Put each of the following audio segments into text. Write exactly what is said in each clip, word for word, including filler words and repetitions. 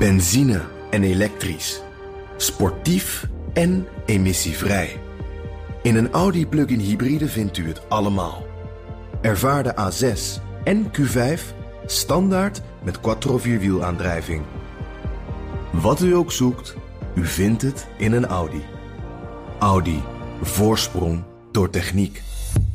Benzine en elektrisch. Sportief en emissievrij. In een Audi plug-in hybride vindt u het allemaal. Ervaar de A zes en Q vijf standaard met quattro vierwielaandrijving. Wat u ook zoekt, u vindt het in een Audi. Audi. Voorsprong door techniek.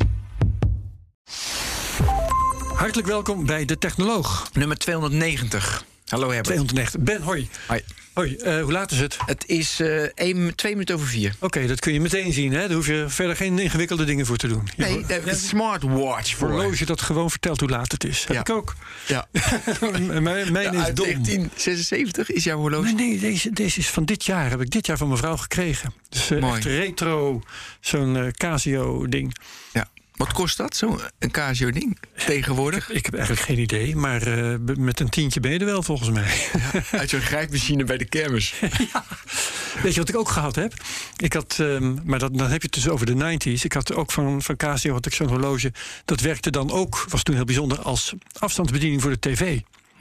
Hartelijk welkom bij De Technoloog. Nummer tweehonderdnegentig. Hallo Herbert. tweehonderdnegentig. Ben, hoi. Hoi. Hoi, uh, hoe laat is het? Het is uh, een, twee minuten over vier. Oké, okay, dat kun je meteen zien, hè? Daar hoef je verder geen ingewikkelde dingen voor te doen. Nee, daar heb ik een smartwatch voor. Een horloge dat gewoon vertelt hoe laat het is. Heb ja. ik ook. Ja. mijn mijn ja, is dom. negentien zesenzeventig is jouw horloge? Nee, nee deze, deze is van dit jaar. Heb ik dit jaar van mijn vrouw gekregen. Dus uh, echt retro, zo'n uh, Casio-ding. Ja. Wat kost dat, zo'n Casio-ding, tegenwoordig? Ik, ik heb eigenlijk geen idee, maar uh, met een tientje ben je er wel, volgens mij. Ja, uit zo'n grijpmachine bij de kermis. Ja. Weet je wat ik ook gehad heb? Ik had, um, maar dat, dan heb je het dus over de negentig. Ik had ook van, van Casio had ik zo'n horloge. Dat werkte dan ook, was toen heel bijzonder, als afstandsbediening voor de tv.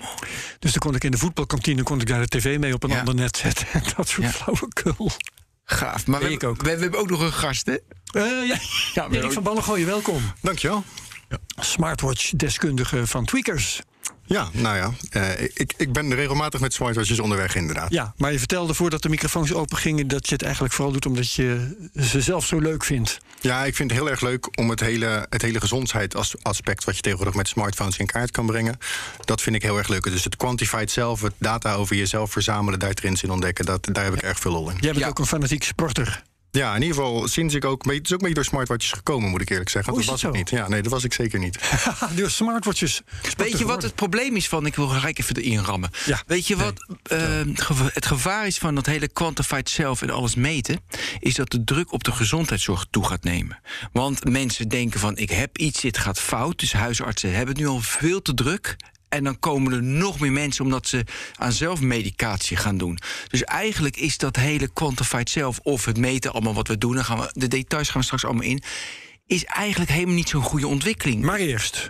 Dus dan kon ik in de voetbalkantine kon ik daar de tv mee op een ja. ander net zetten. Dat soort ja. flauwekul. Gaaf, maar we, ik ook. We, we hebben ook nog een gast, hè? Uh, ja, ja Erik van Ballengooien, welkom. Dankjewel. Ja. Smartwatch-deskundige van Tweakers. Ja, nou ja, uh, ik, ik ben regelmatig met smartwatches onderweg inderdaad. Ja, maar je vertelde voordat de microfoons open gingen dat je het eigenlijk vooral doet omdat je ze zelf zo leuk vindt. Ja, ik vind het heel erg leuk om het hele, het hele gezondheidsaspect wat je tegenwoordig met smartphones in kaart kan brengen. Dat vind ik heel erg leuk. Dus het quantified zelf, het data over jezelf verzamelen, daar trends in ontdekken, dat, daar heb ik ja. erg veel lol in. Jij bent ja. ook een fanatiek sporter. Ja, in ieder geval sinds ik ook... Het is ook een beetje door smartwatches gekomen, moet ik eerlijk zeggen. Want oh, dat was ik niet. Ja, nee, dat was ik zeker niet. Door smartwatches. Weet je wat het probleem is van... Ik wil gelijk even erin rammen. Ja. Weet je wat nee. uh, het gevaar is van dat hele quantified self en alles meten... is dat de druk op de gezondheidszorg toe gaat nemen. Want mensen denken van, ik heb iets, dit gaat fout. Dus huisartsen hebben het nu al veel te druk... En dan komen er nog meer mensen omdat ze aan zelfmedicatie gaan doen. Dus eigenlijk is dat hele quantified self... of het meten allemaal wat we doen... Dan gaan we, de details gaan we straks allemaal in... is eigenlijk helemaal niet zo'n goede ontwikkeling. Maar eerst...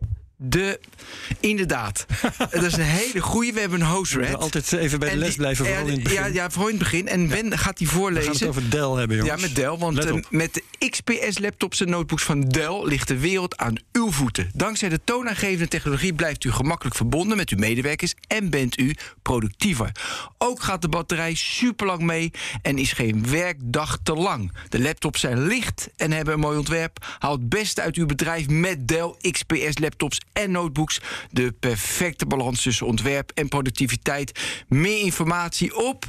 De, inderdaad. Dat is een hele goeie. We hebben een host-red. Altijd even bij de les blijven, vooral in het begin. Ja, ja, vooral in het begin. En Ben ja. gaat die voorlezen. We gaan het over Dell hebben, jongens. Ja, met Dell. Want uh, met de X P S-laptops en notebooks van Dell... ligt de wereld aan uw voeten. Dankzij de toonaangevende technologie... blijft u gemakkelijk verbonden met uw medewerkers... en bent u productiever. Ook gaat de batterij superlang mee... en is geen werkdag te lang. De laptops zijn licht en hebben een mooi ontwerp. Haal het beste uit uw bedrijf met Dell X P S-laptops... en notebooks, de perfecte balans tussen ontwerp en productiviteit. Meer informatie op...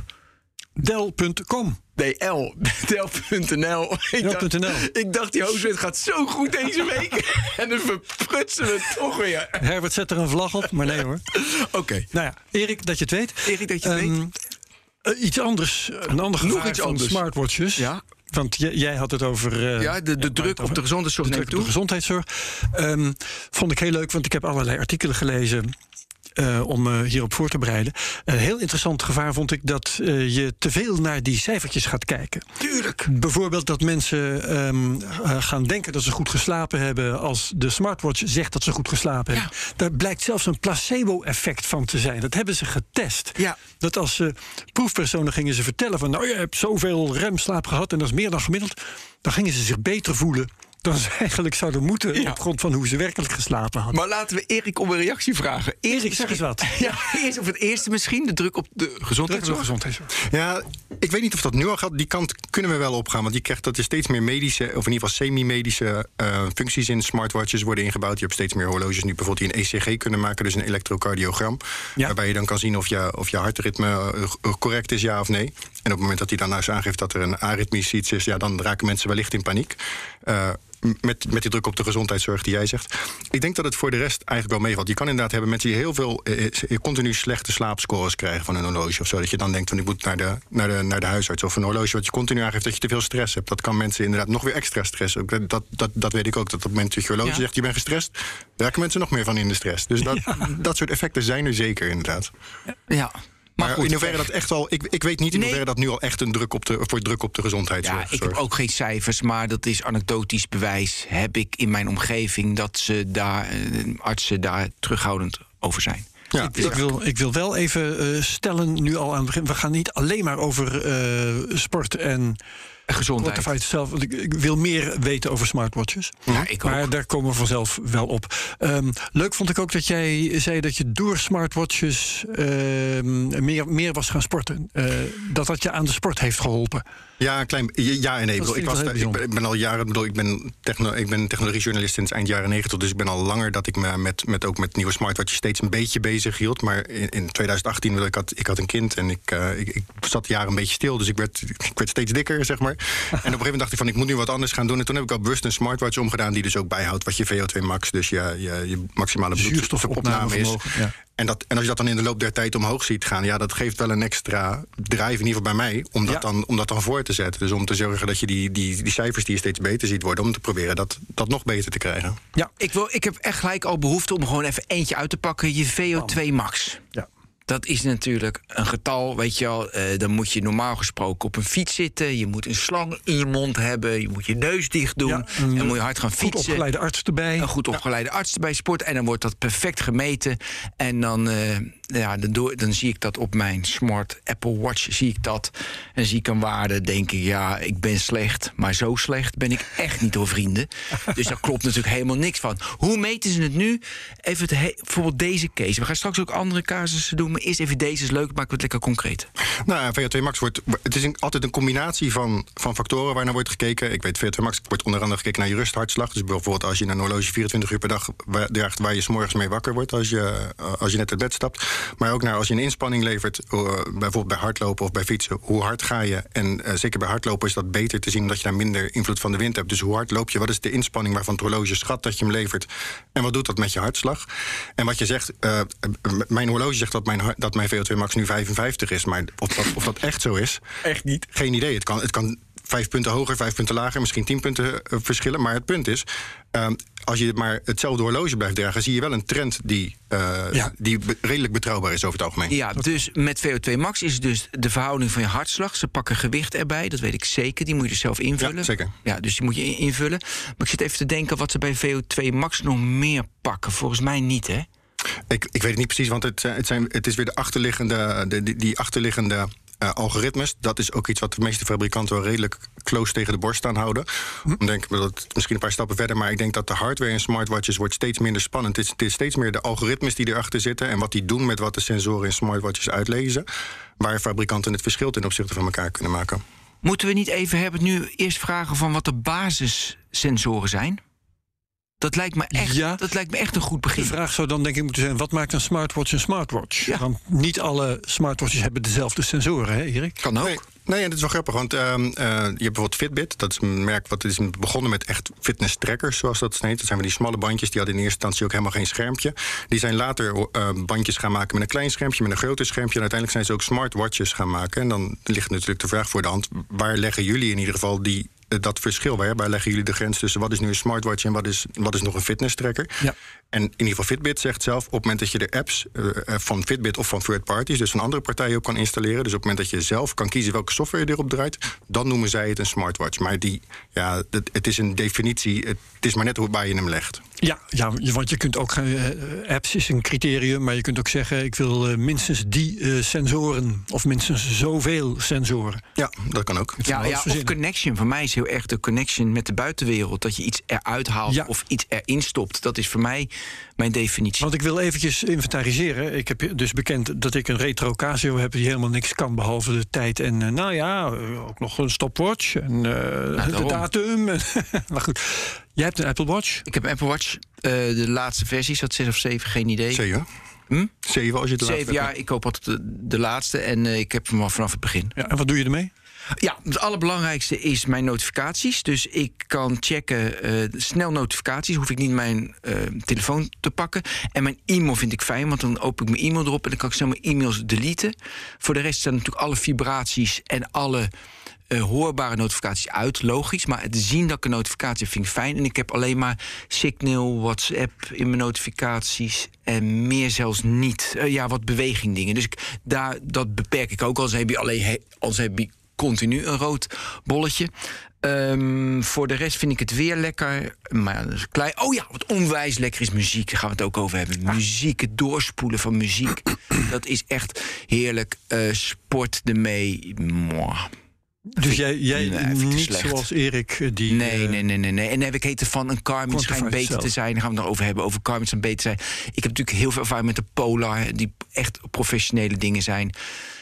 Dell punt com. Nee, L. Dell punt n l. Ik, dacht, ik dacht, die hoofdwet gaat zo goed deze week. En dan verprutsen we het toch weer. Herbert zet er een vlag op, maar nee hoor. Oké. Okay. Nou ja, Erik, dat je het weet. Erik, dat je het um, weet. Uh, iets anders, een ander gevaar iets van anders. Smartwatches. Ja. Want j- jij had het over... Uh, ja, de, de ja, druk op de gezondheidszorg. De druk op de gezondheidszorg. Um, vond ik heel leuk, want ik heb allerlei artikelen gelezen... Uh, om uh, hierop voor te bereiden. Een uh, heel interessant gevaar vond ik dat uh, je te veel naar die cijfertjes gaat kijken. Tuurlijk. Bijvoorbeeld dat mensen um, uh, gaan denken dat ze goed geslapen hebben... als de smartwatch zegt dat ze goed geslapen ja. hebben. Daar blijkt zelfs een placebo-effect van te zijn. Dat hebben ze getest. Ja. Dat als uh, proefpersonen gingen ze vertellen van... nou, je hebt zoveel remslaap gehad en dat is meer dan gemiddeld... dan gingen ze zich beter voelen... dan ze eigenlijk zouden moeten ja. op grond van hoe ze werkelijk geslapen hadden. Maar laten we Erik om een reactie vragen. Erik, Erik zeg eens wat. Ja, eerst op het eerste misschien, de druk op de gezondheidszorg. gezondheidszorg. Ja, ik weet niet of dat nu al gaat. Die kant kunnen we wel opgaan. Want die krijgt dat er steeds meer medische, of in ieder geval semi-medische uh, functies in smartwatches worden ingebouwd. Je hebt steeds meer horloges nu bijvoorbeeld die een E C G kunnen maken, dus een elektrocardiogram. Ja. Waarbij je dan kan zien of je, of je hartritme uh, correct is, ja of nee. En op het moment dat hij dan nou eens aangeeft dat er een aritmisch iets is, ja, dan raken mensen wellicht in paniek. Uh, Met, met die druk op de gezondheidszorg die jij zegt. Ik denk dat het voor de rest eigenlijk wel meevalt. Je kan inderdaad hebben mensen die heel veel eh, continu slechte slaapscores krijgen van een horloge of zo. Dat je dan denkt van ik moet naar de, naar de, naar de huisarts. Of een horloge wat je continu aangeeft dat je te veel stress hebt. Dat kan mensen inderdaad nog weer extra stressen. Dat, dat, dat, dat weet ik ook. Dat op het moment dat je horloge ja. zegt je bent gestrest, raken mensen nog meer van in de stress. Dus dat, ja. dat soort effecten zijn er zeker inderdaad. Ja. Maar, maar goed, in hoeverre dat echt al... Ik, ik weet niet in nee. hoeverre dat nu al echt een druk op de, voor druk op de gezondheidszorg. Ja, ik heb ook geen cijfers, maar dat is anekdotisch bewijs. Heb ik in mijn omgeving dat ze daar, uh, artsen daar terughoudend over zijn. Ja, ik, ik, wil, ik wil wel even uh, stellen, nu al aan het begin... we gaan niet alleen maar over uh, sport en... gezondheid. Uit zelf, want ik, ik wil meer weten over smartwatches. Ja, ik ook. Maar daar komen we vanzelf wel op. Um, leuk vond ik ook dat jij zei dat je door smartwatches uh, meer, meer was gaan sporten. Uh, dat dat je aan de sport heeft geholpen. Ja, een klein, ja en nee. Dat Ik, was, ik, ben, ik ben al jaren, bedoel, ik ben, techno, ik ben technologiejournalist sinds eind jaren negentig, dus ik ben al langer dat ik me met, met ook met nieuwe smartwatches steeds een beetje bezig hield. Maar in, in twintig achttien, ik had, ik had een kind en ik, uh, ik, ik zat jaren een beetje stil, dus ik werd, ik werd steeds dikker, zeg maar. En op een gegeven moment dacht ik van, ik moet nu wat anders gaan doen. En toen heb ik al bewust een smartwatch omgedaan die dus ook bijhoudt wat je V O twee max, dus je, je, je maximale bloedstofopname is. Ja. En, dat, en als je dat dan in de loop der tijd omhoog ziet gaan, ja, dat geeft wel een extra drive, in ieder geval bij mij, om dat, ja. dan, om dat dan voor te zetten. Dus om te zorgen dat je die, die, die cijfers die je steeds beter ziet worden, om te proberen dat, dat nog beter te krijgen. Ja, ik, wil, ik heb echt gelijk al behoefte om gewoon even eentje uit te pakken. Je V O twee max. Ja. Dat is natuurlijk een getal, weet je wel. Uh, dan moet je normaal gesproken op een fiets zitten. Je moet een slang in je mond hebben. Je moet je neus dicht doen. Ja, en dan moet je hard gaan fietsen. Goed opgeleide arts erbij. Een goed opgeleide ja. arts erbij sport. En dan wordt dat perfect gemeten. En dan, uh, ja, dan, doe, dan zie ik dat op mijn smart Apple Watch. Zie ik dat. En dan zie ik een waarde. Denk ik, ja, ik ben slecht. Maar zo slecht ben ik echt niet, hoor, vrienden. Dus daar klopt natuurlijk helemaal niks van. Hoe meten ze het nu? Even het he- bijvoorbeeld deze case. We gaan straks ook andere casussen doen. Maar eerst even deze is leuk, maken we het lekker concreet. Nou, V O twee max wordt, het is een, altijd een combinatie van, van factoren waar naar wordt gekeken. Ik weet, V O twee max wordt onder andere gekeken naar je rusthartslag. Dus bijvoorbeeld als je een horloge vierentwintig uur per dag draagt waar je 's morgens mee wakker wordt als je, als je net uit bed stapt. Maar ook naar als je een inspanning levert, uh, bijvoorbeeld bij hardlopen of bij fietsen. Hoe hard ga je? En uh, zeker bij hardlopen is dat beter te zien omdat je daar minder invloed van de wind hebt. Dus hoe hard loop je? Wat is de inspanning waarvan het horloge schat dat je hem levert? En wat doet dat met je hartslag? En wat je zegt, uh, mijn horloge zegt dat mijn, dat mijn V O twee max nu vijfenvijftig is. Maar of dat, of dat echt zo is, echt niet. Geen idee. Het kan, het kan vijf punten hoger, vijf punten lager, misschien tien punten uh, verschillen. Maar het punt is, uh, als je maar hetzelfde horloge blijft dragen, zie je wel een trend die, uh, ja. die be- redelijk betrouwbaar is over het algemeen. Ja, dus met V O twee max is dus de verhouding van je hartslag. Ze pakken gewicht erbij, dat weet ik zeker. Die moet je dus zelf invullen. Ja, zeker. Ja, dus die moet je invullen. Maar ik zit even te denken wat ze bij V O twee max nog meer pakken. Volgens mij niet, hè? Ik, ik weet het niet precies, want het, het, zijn, het is weer de achterliggende, de, die, die achterliggende uh, algoritmes. Dat is ook iets wat de meeste fabrikanten wel redelijk close tegen de borst aanhouden. Hm. Ik denk dat misschien een paar stappen verder, maar ik denk dat de hardware in smartwatches wordt steeds minder spannend. Het is, het is steeds meer de algoritmes die erachter zitten en wat die doen met wat de sensoren in smartwatches uitlezen, waar fabrikanten het verschil ten opzichte van elkaar kunnen maken. Moeten we niet even hebben nu eerst vragen van wat de basissensoren zijn? Dat lijkt me echt, ja, dat lijkt me echt een goed begin. De vraag zou dan denk ik moeten zijn, wat maakt een smartwatch een smartwatch? Ja. Want niet alle smartwatches hebben dezelfde sensoren, hè Erik? Kan ook. Nee. Nee, en dat is wel grappig, want uh, uh, je hebt bijvoorbeeld Fitbit. Dat is een merk wat is begonnen met echt fitness trackers, zoals dat heet. Dat zijn van die smalle bandjes, die hadden in eerste instantie ook helemaal geen schermpje. Die zijn later uh, bandjes gaan maken met een klein schermpje, met een groter schermpje. En uiteindelijk zijn ze ook smartwatches gaan maken. En dan ligt natuurlijk de vraag voor de hand, waar leggen jullie in ieder geval die dat verschil, waar, waar leggen jullie de grens tussen wat is nu een smartwatch en wat is, wat is nog een fitness tracker? Ja. En in ieder geval Fitbit zegt zelf, op het moment dat je de apps uh, van Fitbit of van third parties, dus van andere partijen ook kan installeren, dus op het moment dat je zelf kan kiezen welke software je erop draait, dan noemen zij het een smartwatch. Maar die, ja, het, het is een definitie, het is maar net hoe waar je hem legt. Ja, ja, want je kunt ook, uh, apps is een criterium, maar je kunt ook zeggen, ik wil uh, minstens die uh, sensoren, of minstens zoveel sensoren. Ja, dat kan ook. Ja, ja, of connection. Voor mij is heel erg de connection met de buitenwereld. Dat je iets eruit haalt ja. of iets erin stopt. Dat is voor mij mijn definitie. Want ik wil eventjes inventariseren. Ik heb dus bekend dat ik een retro Casio heb die helemaal niks kan, behalve de tijd en, uh, nou ja, ook nog een stopwatch en uh, nou, de datum. Maar goed, jij hebt een Apple Watch. Ik heb een Apple Watch. Uh, de laatste versies, dat zes of zeven, geen idee. Zeven. Hm? Zeven als je het Zeven, ja, ik koop altijd de, de laatste en uh, ik heb hem al vanaf het begin. Ja, en wat doe je ermee? Ja, het allerbelangrijkste is mijn notificaties. Dus ik kan checken, uh, snel notificaties. Hoef ik niet mijn uh, telefoon te pakken. En mijn e-mail vind ik fijn, want dan open ik mijn e-mail erop en dan kan ik snel mijn e-mails deleten. Voor de rest staan natuurlijk alle vibraties en alle Uh, hoorbare notificaties uit, logisch. Maar het zien dat ik een notificatie vind ik fijn. En ik heb alleen maar Signal, WhatsApp in mijn notificaties. En meer zelfs niet. Uh, ja, wat beweging dingen. Dus ik, daar, dat beperk ik ook. Anders heb je alleen he, anders heb je continu een rood bolletje. Um, voor de rest vind ik het weer lekker. Maar ja, dat is klein. Oh ja, wat onwijs lekker is muziek. Daar gaan we het ook over hebben. Muziek, het doorspoelen van muziek. Dat is echt heerlijk. Uh, sport ermee. Mwah. Dus jij, jij nee, niet slecht. zoals Erik die... Nee, nee, nee, nee, nee. En dan heb ik heten van een Garmin schijnt beter zelf. te zijn. Daar gaan we het nog over hebben. Over Garmin schijnt beter te zijn. Ik heb natuurlijk heel veel ervaring met de Polar. Die echt professionele dingen zijn.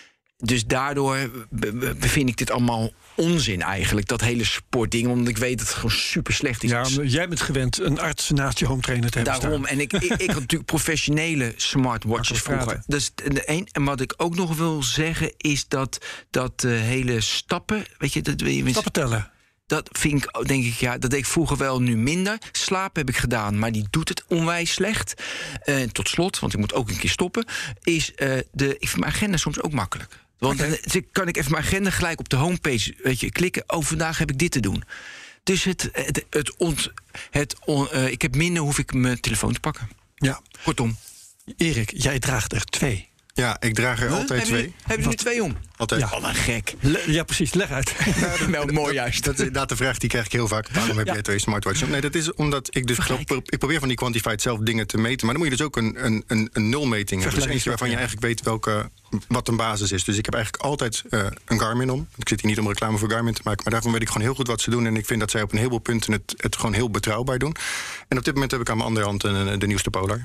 Dus daardoor bevind ik dit allemaal onzin eigenlijk. Dat hele sportding. Omdat ik weet dat het gewoon super slecht is. Ja, jij bent gewend een arts naast je home trainer te hebben Daarom. staan. En ik, ik, ik had natuurlijk professionele smartwatches vroeger. Dus de een, en wat ik ook nog wil zeggen is dat dat uh, hele stappen... Weet je, dat, stappen tellen. Dat vind ik, denk ik, ja, dat deed ik vroeger wel, nu minder. Slaap heb ik gedaan, maar die doet het onwijs slecht. Uh, tot slot, want ik moet ook een keer stoppen... is uh, de, ik vind mijn agenda soms ook makkelijk. Want okay. dan kan ik even mijn agenda gelijk op de homepage weet je, klikken. Oh, vandaag heb ik dit te doen. Dus het, het, het, ont, het on, uh, ik heb minder, hoef ik mijn telefoon te pakken. Ja. Kortom. Erik, jij draagt er twee. Ja, ik draag er huh? altijd hebben twee. Hebben jullie er twee om? Altijd. Ja, oh, wat gek. Le- ja, precies. Leg uit. Ja, dat is wel mooi juist. Dat is inderdaad de vraag die krijg ik heel vaak. Waarom heb ja. jij twee smartwatches? Nee, dat is omdat ik dus... Pro- ik probeer van die Quantified zelf dingen te meten. Maar dan moet je dus ook een, een, een, een nulmeting hebben. Dus eentje waarvan je eigenlijk weet welke, wat een basis is. Dus ik heb eigenlijk altijd uh, een Garmin om. Ik zit hier niet om reclame voor Garmin te maken. Maar daarvan weet ik gewoon heel goed wat ze doen. En ik vind dat zij op een heleboel punten het, het gewoon heel betrouwbaar doen. En op dit moment heb ik aan mijn andere hand een, de nieuwste Polar.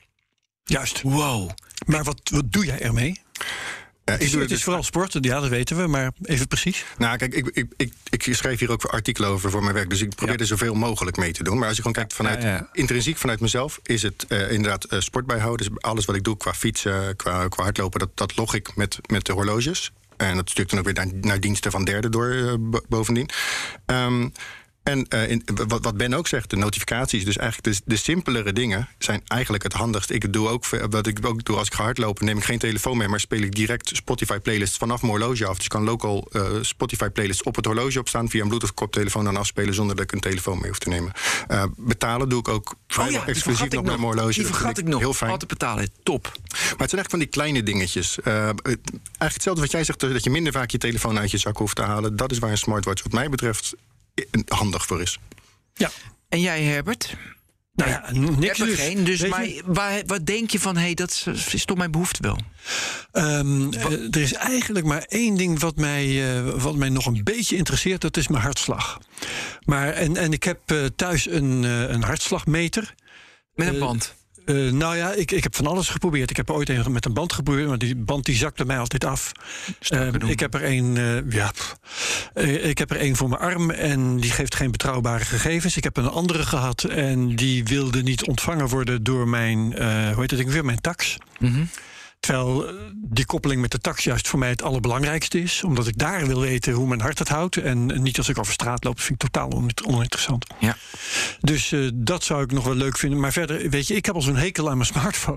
Juist. Wow. Maar wat, wat doe jij ermee? Ja, ik doe het het is dus vooral sport, ja, dat weten we, maar even precies. Nou, kijk, ik, ik, ik, ik schrijf hier ook artikelen over voor mijn werk, dus ik probeer ja. er zoveel mogelijk mee te doen. Maar als je gewoon kijkt vanuit, ja, ja. intrinsiek vanuit mezelf, is het uh, inderdaad uh, sport bijhouden. Dus alles wat ik doe qua fietsen, qua, qua hardlopen, dat, dat log ik met, met de horloges. En dat stuurt dan ook weer naar, naar diensten van derden door uh, bovendien. Um, En uh, in, wat, wat Ben ook zegt, de notificaties, dus eigenlijk de, de simpelere dingen zijn eigenlijk het handigst. Ik doe ook, wat ik ook doe als ik ga hardlopen, neem ik geen telefoon mee, maar speel ik direct Spotify playlists vanaf mijn horloge af. Dus ik kan local uh, Spotify playlists op het horloge opstaan, via een Bluetooth koptelefoon dan afspelen zonder dat ik een telefoon mee hoef te nemen. Uh, betalen doe ik ook vrijwel oh ja, exclusief nog met mijn horloge. Die vergat ik nog. Heel fijn. Altijd betalen, top. Maar het zijn eigenlijk van die kleine dingetjes. Uh, eigenlijk hetzelfde wat jij zegt, dat je minder vaak je telefoon uit je zak hoeft te halen. Dat is waar een smartwatch wat mij betreft handig voor is. Ja. En jij, Herbert? Nou ja, niks heb er geen. Dus maar, waar, wat denk je van, hé, hey, dat is toch mijn behoefte wel? Um, uh, er is eigenlijk maar één ding wat mij, uh, wat mij nog een beetje interesseert. Dat is mijn hartslag. Maar, en, en ik heb uh, thuis een, uh, een hartslagmeter. Met een band? Uh, nou ja, ik, ik heb van alles geprobeerd. Ik heb ooit een met een band geprobeerd, maar die band die zakte mij altijd af. Uh, ik heb er een, uh, ja, uh, ik heb er een voor mijn arm en die geeft geen betrouwbare gegevens. Ik heb een andere gehad en die wilde niet ontvangen worden door mijn, uh, hoe heet het, ik weer mijn tax. Mm-hmm. Terwijl die koppeling met de tax juist voor mij het allerbelangrijkste is. Omdat ik daar wil weten hoe mijn hart het houdt. En niet als ik over straat loop. Dat vind ik totaal oninteressant. Ja. Dus uh, dat zou ik nog wel leuk vinden. Maar verder, weet je, ik heb al zo'n hekel aan mijn smartphone.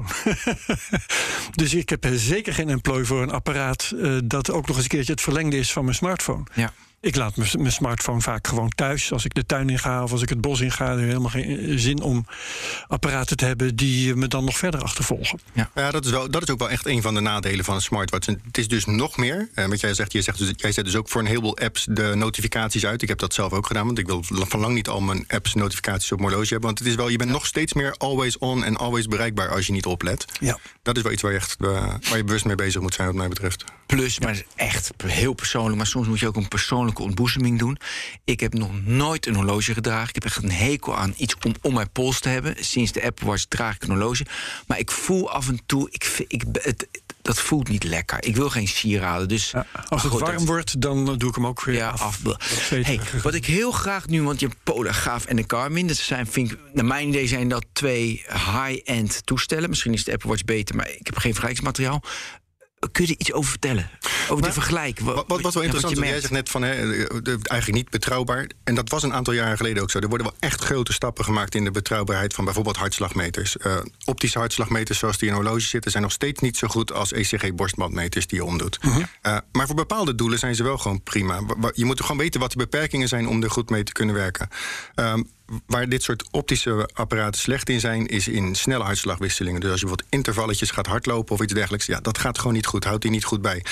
Dus ik heb zeker geen employ voor een apparaat uh, dat ook nog eens een keertje het verlengde is van mijn smartphone. Ja. Ik laat mijn smartphone vaak gewoon thuis. Als ik de tuin in ga of als ik het bos in ga, heb ik helemaal geen zin om apparaten te hebben die me dan nog verder achtervolgen. Ja, ja dat, is wel, dat is ook wel echt een van de nadelen van een smartwatch. En het is dus nog meer. Eh, wat jij zegt, jij, zegt dus, jij zet dus ook voor een heleboel apps de notificaties uit. Ik heb dat zelf ook gedaan, want ik wil van lang niet al mijn apps notificaties op mijn horloge hebben. Want het is wel, je bent nog steeds meer always on en always bereikbaar als je niet oplet. Ja. Dat is wel iets waar je echt uh, waar je bewust mee bezig moet zijn, wat mij betreft. Plus, maar echt heel persoonlijk. Maar soms moet je ook een persoonlijke ontboezeming doen. Ik heb nog nooit een horloge gedragen. Ik heb echt een hekel aan iets om om mijn pols te hebben. Sinds de Apple Watch draag ik een horloge. Maar ik voel af en toe, ik, ik, het, dat voelt niet lekker. Ik wil geen sieraden. Dus, ja, als het goed, warm dat, wordt, dan doe ik hem ook weer ja, af. af. Hey, wat ik heel graag nu, want je Polar gaaf en de Garmin, dat zijn, vind ik, naar mijn idee zijn dat twee high-end toestellen. Misschien is de Apple Watch beter, maar ik heb geen vergelijkingsmateriaal. Kun je er iets over vertellen? Over maar, de vergelijk? Wat, wat, wat wel interessant is, jij zegt net van hè, eigenlijk niet betrouwbaar. En dat was een aantal jaren geleden ook zo. Er worden wel echt grote stappen gemaakt in de betrouwbaarheid van bijvoorbeeld hartslagmeters. Uh, optische hartslagmeters zoals die in horloges zitten zijn nog steeds niet zo goed als E C G-borstbandmeters die je omdoet. Uh-huh. Uh, maar voor bepaalde doelen zijn ze wel gewoon prima. Je moet gewoon weten wat de beperkingen zijn om er goed mee te kunnen werken. Um, Waar dit soort optische apparaten slecht in zijn, is in snelle hartslagwisselingen. Dus als je bijvoorbeeld intervalletjes gaat hardlopen of iets dergelijks, ja, dat gaat gewoon niet goed. Houdt die niet goed bij. Het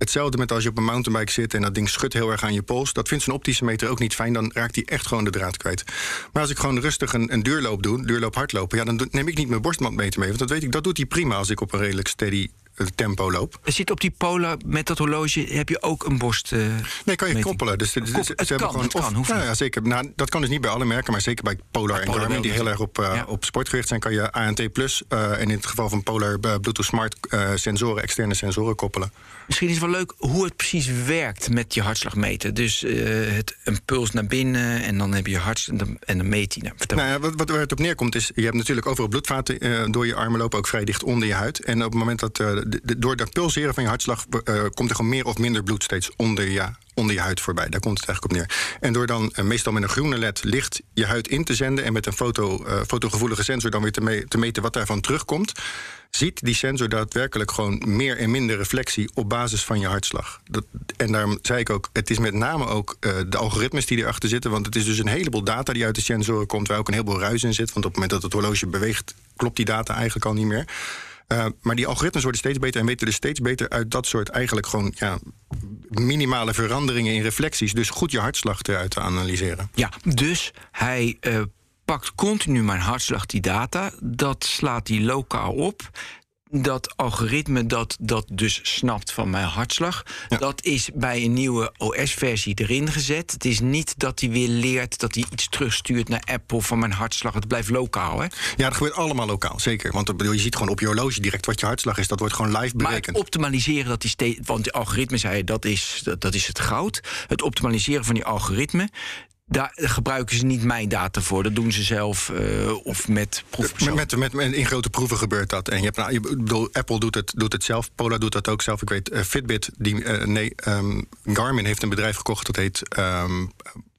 hetzelfde met als je op een mountainbike zit en dat ding schudt heel erg aan je pols. Dat vindt zo'n optische meter ook niet fijn. Dan raakt hij echt gewoon de draad kwijt. Maar als ik gewoon rustig een, een duurloop doe, duurloop hardlopen, ja, dan neem ik niet mijn borstbandmeter mee. Want dat weet ik, dat doet hij prima als ik op een redelijk steady tempo loop. Er zit op die Polar met dat horloge heb je ook een borst. Uh, nee, kan je meting. koppelen. Dus, dus, Kop, ze het hebben kan, gewoon het of, kan, hoeft nou, niet. ja, zeker. Nou, dat kan dus niet bij alle merken, maar zeker bij Polar ja, en Polar Garmin, die heel erg op, uh, ja. op sport gericht zijn, kan je A N T plus uh, en in het geval van Polar uh, Bluetooth Smart uh, sensoren, externe sensoren koppelen. Misschien is het wel leuk hoe het precies werkt met je hartslagmeter. Dus uh, het, een puls naar binnen en dan heb je je hartslag en dan meet hij. Nou, nou ja, wat, wat waar het op neerkomt is, je hebt natuurlijk overal bloedvaten uh, door je armen lopen, ook vrij dicht onder je huid. En op het moment dat uh, de, de, door dat pulseren van je hartslag uh, komt er gewoon meer of minder bloed steeds onder je, onder je huid voorbij. Daar komt het eigenlijk op neer. En door dan uh, meestal met een groene led licht je huid in te zenden en met een foto, uh, fotogevoelige sensor dan weer te, me- te meten wat daarvan terugkomt, ziet die sensor daadwerkelijk gewoon meer en minder reflectie op basis van je hartslag. Dat, en daarom zei ik ook, het is met name ook uh, de algoritmes die erachter zitten, want het is dus een heleboel data die uit de sensoren komt, waar ook een heleboel ruis in zit, want op het moment dat het horloge beweegt, klopt die data eigenlijk al niet meer. Uh, maar die algoritmes worden steeds beter en weten dus steeds beter uit dat soort eigenlijk gewoon ja, minimale veranderingen in reflecties, dus goed je hartslag eruit te analyseren. Ja, dus hij uh, pakt continu mijn hartslag, die data, dat slaat hij lokaal op. Dat algoritme dat dat dus snapt van mijn hartslag, ja. Dat is bij een nieuwe O S-versie erin gezet. Het is niet dat hij weer leert dat hij iets terugstuurt naar Apple van mijn hartslag. Het blijft lokaal, hè? Ja, dat gebeurt allemaal lokaal, zeker. Want bedoel, je ziet gewoon op je horloge direct wat je hartslag is. Dat wordt gewoon live berekend. Maar het optimaliseren, dat die steeds, want de algoritme zei dat is, dat, dat is het goud. Het optimaliseren van die algoritme, daar gebruiken ze niet mijn data voor. Dat doen ze zelf uh, of met proefpersonen. Met, met, met, in grote proeven gebeurt dat. En je hebt, nou, je, bedoel, Apple doet het, doet het zelf. Polar doet dat ook zelf. Ik weet, uh, Fitbit, die, uh, nee, um, Garmin heeft een bedrijf gekocht. Dat heet Um,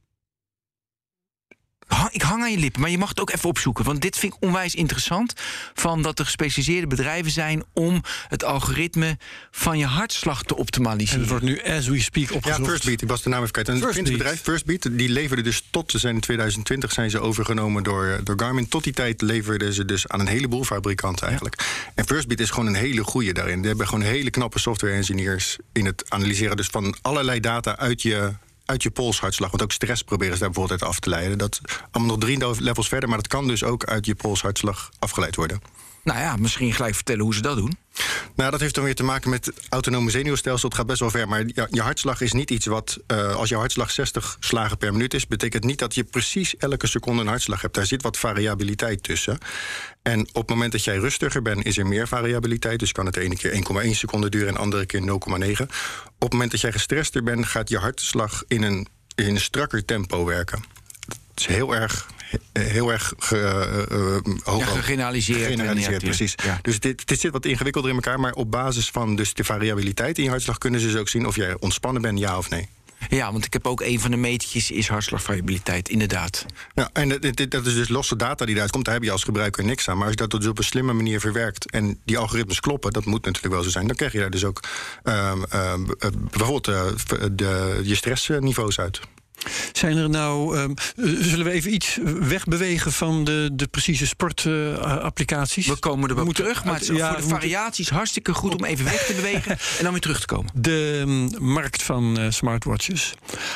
Ik hang aan je lippen, maar je mag het ook even opzoeken. Want dit vind ik onwijs interessant. Van dat er gespecialiseerde bedrijven zijn om het algoritme van je hartslag te optimaliseren. En het wordt nu as we speak opgezocht. Ja, Firstbeat, ik was de naam even kwijt. En het Finse bedrijf Firstbeat, die leverde dus tot, ze zijn in twintig twintig zijn ze overgenomen door, door Garmin. Tot die tijd leverden ze dus aan een heleboel fabrikanten eigenlijk. Ja. En Firstbeat is gewoon een hele goeie daarin. Die hebben gewoon hele knappe software engineers in het analyseren dus van allerlei data uit je uit je polshartslag. Want ook stress proberen ze daar bijvoorbeeld uit af te leiden. Dat allemaal nog drie levels verder, maar dat kan dus ook uit je polshartslag afgeleid worden. Nou ja, misschien gelijk vertellen hoe ze dat doen. Nou, dat heeft dan weer te maken met het autonome zenuwstelsel. Het gaat best wel ver, maar ja, je hartslag is niet iets wat Uh, als je hartslag zestig slagen per minuut is, betekent niet dat je precies elke seconde een hartslag hebt. Daar zit wat variabiliteit tussen. En op het moment dat jij rustiger bent, is er meer variabiliteit. Dus kan het de ene keer één komma één seconde duren en de andere keer nul komma negen. Op het moment dat jij gestrester bent, gaat je hartslag in een, in een strakker tempo werken. Het is heel erg heel erg ge, uh, hoog, ja, gegeneraliseerd. gegeneraliseerd, precies. Ja. Dus dit, dit zit wat ingewikkelder in elkaar, maar op basis van dus de variabiliteit in je hartslag kunnen ze dus ook zien of jij ontspannen bent, ja of nee. Ja, want ik heb ook een van de meetjes is hartslagvariabiliteit, inderdaad. Ja, en dat, dat is dus losse data die eruit komt, daar heb je als gebruiker niks aan. Maar als je dat dus op een slimme manier verwerkt en die algoritmes kloppen, dat moet natuurlijk wel zo zijn, dan krijg je daar dus ook uh, uh, bijvoorbeeld uh, de, je stressniveaus uit. Zijn er nou, um, zullen we even iets wegbewegen van de, de precieze sportapplicaties? Uh, we komen er wel moeten, terug, maar het is ja, voor de variaties moeten hartstikke goed om even weg te bewegen en dan weer terug te komen. De um, markt van uh, smartwatches.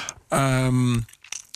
Um,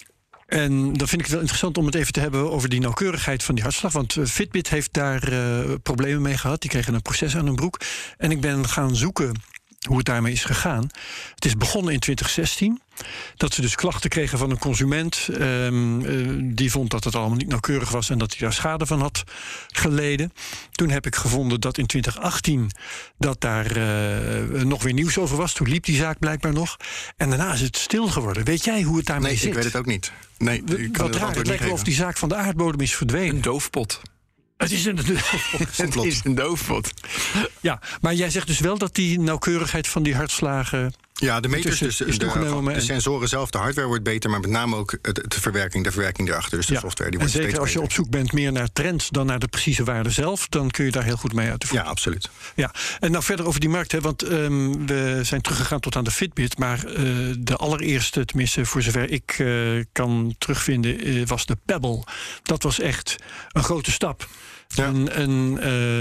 En dan vind ik het wel interessant om het even te hebben over die nauwkeurigheid van die hartslag. Want uh, Fitbit heeft daar uh, problemen mee gehad. Die kregen een proces aan hun broek. En ik ben gaan zoeken hoe het daarmee is gegaan. Het is begonnen in twintig zestien. Dat ze dus klachten kregen van een consument. Um, uh, die vond dat het allemaal niet nauwkeurig was en dat hij daar schade van had geleden. Toen heb ik gevonden dat in twintig achttien dat daar uh, nog weer nieuws over was. Toen liep die zaak blijkbaar nog. En daarna is het stil geworden. Weet jij hoe het daarmee nee, zit? Nee, ik weet het ook niet. Nee, We, wat raar, het lijkt wel of die zaak van de aardbodem is verdwenen. Een doofpot. Het is een doofpot. Het is een doofpot. Ja, maar jij zegt dus wel dat die nauwkeurigheid van die hartslagen... Ja, de meters, dus de, de, de sensoren zelf, de hardware wordt beter, maar met name ook de, de verwerking, de verwerking erachter, dus de ja, software. Die en wordt zeker als je beter. op zoek bent meer naar trends dan naar de precieze waarde zelf, dan kun je daar heel goed mee uit de voet. Ja, absoluut. Ja, en nou verder over die markt, hè, want um, we zijn teruggegaan tot aan de Fitbit, maar uh, de allereerste, tenminste voor zover ik uh, kan terugvinden, uh, was de Pebble. Dat was echt een grote stap Ja. En, en uh,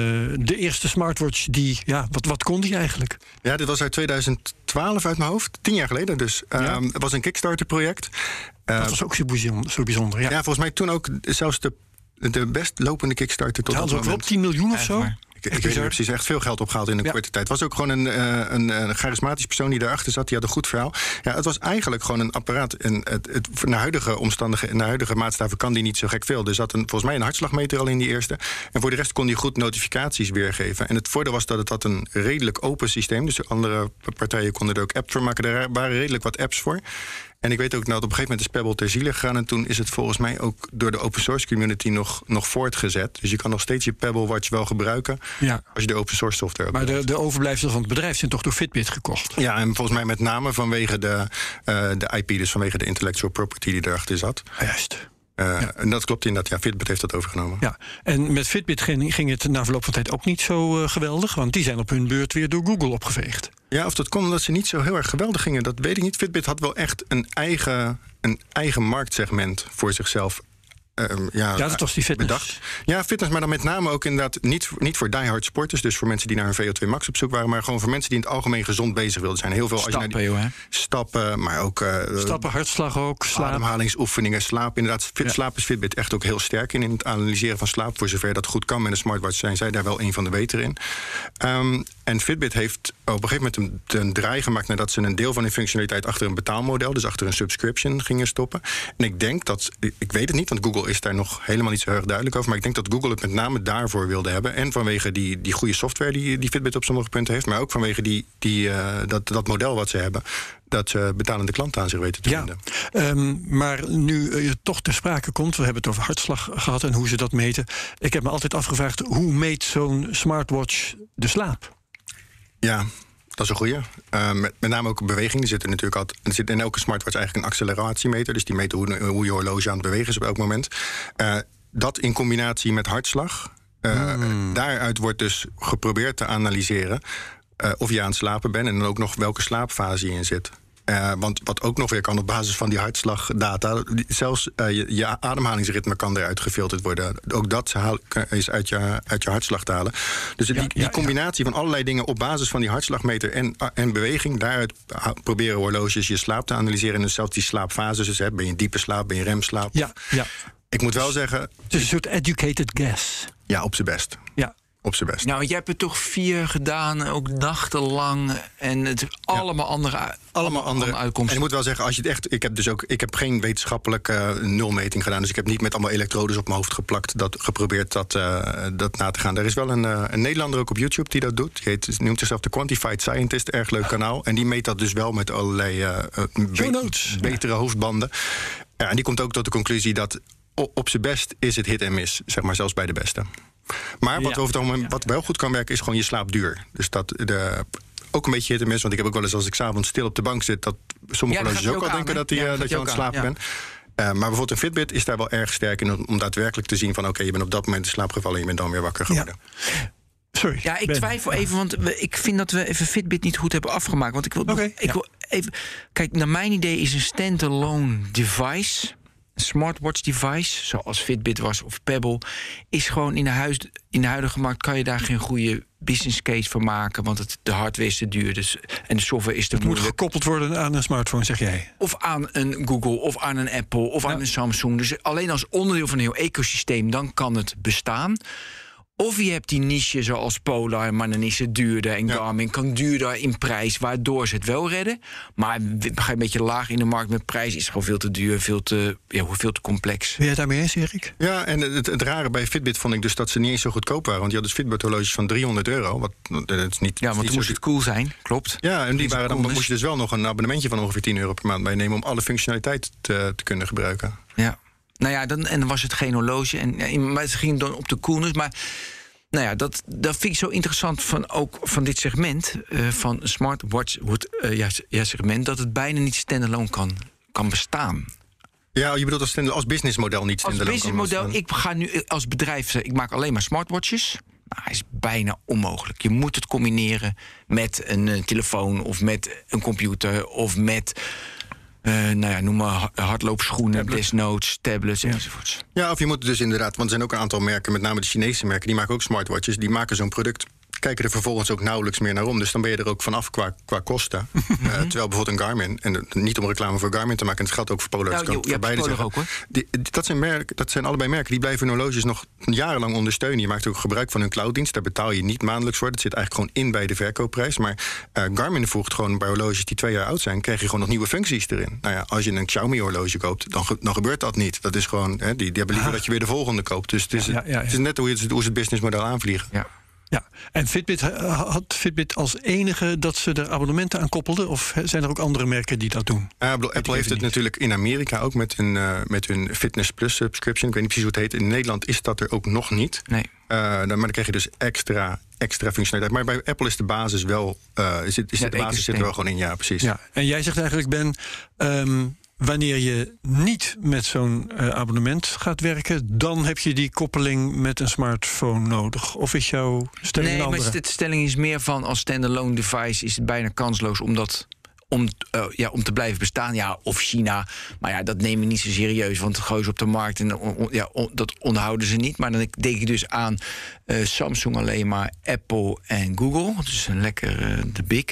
de eerste smartwatch, die, ja, wat, wat kon die eigenlijk? Ja, dit was uit tweeduizend twaalf uit mijn hoofd. Tien jaar geleden dus. Ja. Um, het was een Kickstarter-project. Uh, dat was ook zo bijzonder, zo bijzonder ja. Ja, volgens mij toen ook zelfs de, de best lopende Kickstarter tot dat moment. Ook op tien miljoen of zo? Ik, ik weet niet precies, echt veel geld opgehaald in een ja. korte tijd. Het was ook gewoon een, uh, een, een charismatisch persoon die daarachter zat. Die had een goed verhaal. Ja, het was eigenlijk gewoon een apparaat. En het, het, naar huidige omstandigheden, naar huidige maatstaven kan die niet zo gek veel. Er zat een, volgens mij een hartslagmeter al in die eerste. En voor de rest kon die goed notificaties weergeven. En het voordeel was dat het had een redelijk open systeem. Dus de andere partijen konden er ook apps voor maken. Er waren redelijk wat apps voor. En ik weet ook, nou, op een gegeven moment is Pebble ter ziele gegaan. En toen is het volgens mij ook door de open source community nog, nog voortgezet. Dus je kan nog steeds je Pebble Watch wel gebruiken. Ja. Als je de open source software hebt. Maar de, de overblijfselen van het bedrijf zijn toch door Fitbit gekocht? Ja, en volgens mij met name vanwege de, uh, de I P. Dus vanwege de intellectual property die erachter zat. Juist. Uh, ja. En dat klopt inderdaad. Ja, Fitbit heeft dat overgenomen. Ja, en met Fitbit ging, ging het na verloop van tijd ook niet zo uh, geweldig. Want die zijn op hun beurt weer door Google opgeveegd. Ja, of dat komt omdat ze niet zo heel erg geweldig gingen, dat weet ik niet. Fitbit had wel echt een eigen, een eigen marktsegment voor zichzelf. Um, ja, ja, dat was die fitness. Bedacht. Ja, fitness, maar dan met name ook inderdaad niet, niet voor diehard sporters. Dus voor mensen die naar hun V O twee max op zoek waren. Maar gewoon voor mensen die in het algemeen gezond bezig wilden zijn. Heel veel stappen, als je naar die, joh, hè? Stappen, maar ook uh, stappen, hartslag ook, slaap. Ademhalingsoefeningen, slaap. Inderdaad, fit, ja. slaap is Fitbit echt ook heel sterk in. In het analyseren van slaap. Voor zover dat goed kan met een smartwatch zijn zij daar wel een van de beter in. Um, en Fitbit heeft op een gegeven moment een, een draai gemaakt nadat ze een deel van hun functionaliteit achter een betaalmodel, dus achter een subscription, gingen stoppen. En ik denk dat, ik weet het niet, want Google is daar nog helemaal niet zo heel erg duidelijk over, maar ik denk dat Google het met name daarvoor wilde hebben. En vanwege die, die goede software die, die Fitbit op sommige punten heeft, maar ook vanwege die, die, uh, dat, dat model wat ze hebben, dat ze betalende klanten aan zich weten te ja, vinden. Um, maar nu je toch ter sprake komt, we hebben het over hartslag gehad en hoe ze dat meten. Ik heb me altijd afgevraagd, hoe meet zo'n smartwatch de slaap? Ja, dat is een goeie. Uh, met, met name ook beweging. Er zit er natuurlijk altijd, er zit in elke smartwatch eigenlijk een acceleratiemeter. Dus die meet hoe, hoe je horloge aan het bewegen is op elk moment. Uh, dat in combinatie met hartslag. Uh, mm. Daaruit wordt dus geprobeerd te analyseren uh, of je aan het slapen bent en dan ook nog welke slaapfase je in zit. Uh, want wat ook nog weer kan op basis van die hartslagdata, zelfs uh, je, je ademhalingsritme kan eruit gefilterd worden. Ook dat is uit je, uit je hartslag te halen. Dus die, ja, ja, die combinatie ja. van allerlei dingen op basis van die hartslagmeter en, en beweging, daaruit proberen horloges je slaap te analyseren. En dus zelfs die slaapfases, dus, hè, ben je in diepe slaap, ben je remslaap. Ja, ja. Ik moet wel zeggen, het is een soort educated guess. Ja, op zijn best. Ja. Op zijn best. Nou, jij hebt er toch vier gedaan, ook nachtenlang. En het ja. allemaal andere, allemaal andere uitkomsten. En ik moet wel zeggen, als je het echt. Ik heb dus ook. Ik heb geen wetenschappelijke uh, nulmeting gedaan. Dus ik heb niet met allemaal elektrodes op mijn hoofd geplakt. Dat geprobeerd dat, uh, dat na te gaan. Er is wel een, uh, een Nederlander ook op YouTube die dat doet. Die heet, noemt zichzelf de Quantified Scientist. Erg leuk kanaal. En die meet dat dus wel met allerlei uh, be- betere ja. hoofdbanden. Ja, en die komt ook tot de conclusie dat op zijn best is het hit en miss. Zeg maar zelfs bij de beste. Maar wat, ja, over het algemeen, ja. wat wel goed kan werken, is gewoon je slaap duur. Dus dat de, ook een beetje hit en miss. Want ik heb ook wel eens als ik 's avonds stil op de bank zit, dat sommige ja, horloges ook al denken dat, die, ja, dat je aan het slapen aan. bent. Uh, maar bijvoorbeeld een Fitbit is daar wel erg sterk in om, om daadwerkelijk te zien van oké, okay, je bent op dat moment in slaap gevallen en je bent dan weer wakker geworden. Ja. Sorry. Ja, ik twijfel even, want we, ik vind dat we even Fitbit niet goed hebben afgemaakt. Want ik wil, okay, ik ja. wil even. Kijk, naar mijn idee is een standalone device, een smartwatch device, zoals Fitbit was of Pebble, is gewoon in de, huis, in de huidige markt kan je daar geen goede business case voor maken, want het, de hardware is te duur dus, en de software is te het moeilijk. Het moet gekoppeld worden aan een smartphone, zeg jij? Of aan een Google, of aan een Apple, of ja. aan een Samsung. Dus alleen als onderdeel van een heel ecosysteem, dan kan het bestaan. Of je hebt die niche zoals Polar, maar dan is het duurder. En Garmin ja. kan duurder in prijs, waardoor ze het wel redden. Maar ga je een beetje laag in de markt met prijs, is het gewoon veel te duur, veel te, ja, veel te complex. Ben je het daarmee eens, Erik? Ja, en het, het rare bij Fitbit vond ik dus dat ze niet eens zo goedkoop waren. Want die hadden dus Fitbit-horloges van driehonderd euro. Wat, dat is niet, ja, want niet dan moest het cool zijn, klopt. Ja, en die waren, dan moest je dus wel nog een abonnementje van ongeveer tien euro per maand meenemen om alle functionaliteit te, te kunnen gebruiken. Ja. Nou ja, dan, en dan was het geen horloge. En, maar het ging dan op de coolness. Maar nou ja, dat, dat vind ik zo interessant van ook van dit segment. Uh, van smartwatch uh, ja, ja, segment. Dat het bijna niet standalone kan, kan bestaan. Ja, je bedoelt als, als businessmodel niet standalone. Als businessmodel, ik ga nu als bedrijf, ik maak alleen maar smartwatches. Nou, is bijna onmogelijk. Je moet het combineren met een uh, telefoon of met een computer of met Uh, nou ja, noem maar hardloopschoenen, tablets. desnoods, tablets ja. enzovoorts. Ja, of je moet dus inderdaad, want er zijn ook een aantal merken, met name de Chinese merken, die maken ook smartwatches. Die maken zo'n product, kijken er vervolgens ook nauwelijks meer naar om. Dus dan ben je er ook vanaf qua, qua kosten. uh, terwijl bijvoorbeeld een Garmin, en niet om reclame voor Garmin te maken, en het geldt ook voor Polar. Nou, kan je, voor beide Polar zeggen. ook, hoor. Die, dat, zijn merken, dat zijn allebei merken die blijven hun horloges nog jarenlang ondersteunen. Je maakt ook gebruik van hun clouddienst. Daar betaal je niet maandelijks voor. Dat zit eigenlijk gewoon in bij de verkoopprijs. Maar uh, Garmin voegt gewoon bij horloges die twee jaar oud zijn, krijg je gewoon nog nieuwe functies erin. Nou ja, als je een Xiaomi horloge koopt, dan, ge, dan gebeurt dat niet. Dat is gewoon, hè, die, die hebben liever ah. dat je weer de volgende koopt. Dus het is, ja, ja, ja, ja. Het is net hoe, het, hoe ze het businessmodel aanvliegen. Ja. Ja, en Fitbit had Fitbit als enige dat ze er abonnementen aan koppelden? Of zijn er ook andere merken die dat doen? Uh, bedoel, Apple heeft het niet. natuurlijk in Amerika ook met hun, uh, met hun Fitness Plus subscription. Ik weet niet precies hoe het heet. In Nederland is dat er ook nog niet. Nee. Uh, dan, maar dan krijg je dus extra, extra functionaliteit. Maar bij Apple is de basis wel, uh, is het, is ja, de basis zit er wel gewoon in. Ja, precies. Ja, en jij zegt eigenlijk, Ben, um, wanneer je niet met zo'n uh, abonnement gaat werken, dan heb je die koppeling met een smartphone nodig. Of is jouw stelling nee, een andere? maar de stelling is meer van als standalone device is het bijna kansloos omdat om, uh, ja, om te blijven bestaan. Ja, of China. Maar ja, dat neem ik niet zo serieus, want het gooien ze op de markt en on, on, ja, on, dat onderhouden ze niet. Maar dan denk ik dus aan uh, Samsung alleen maar, Apple en Google. Dus een lekker uh, de big.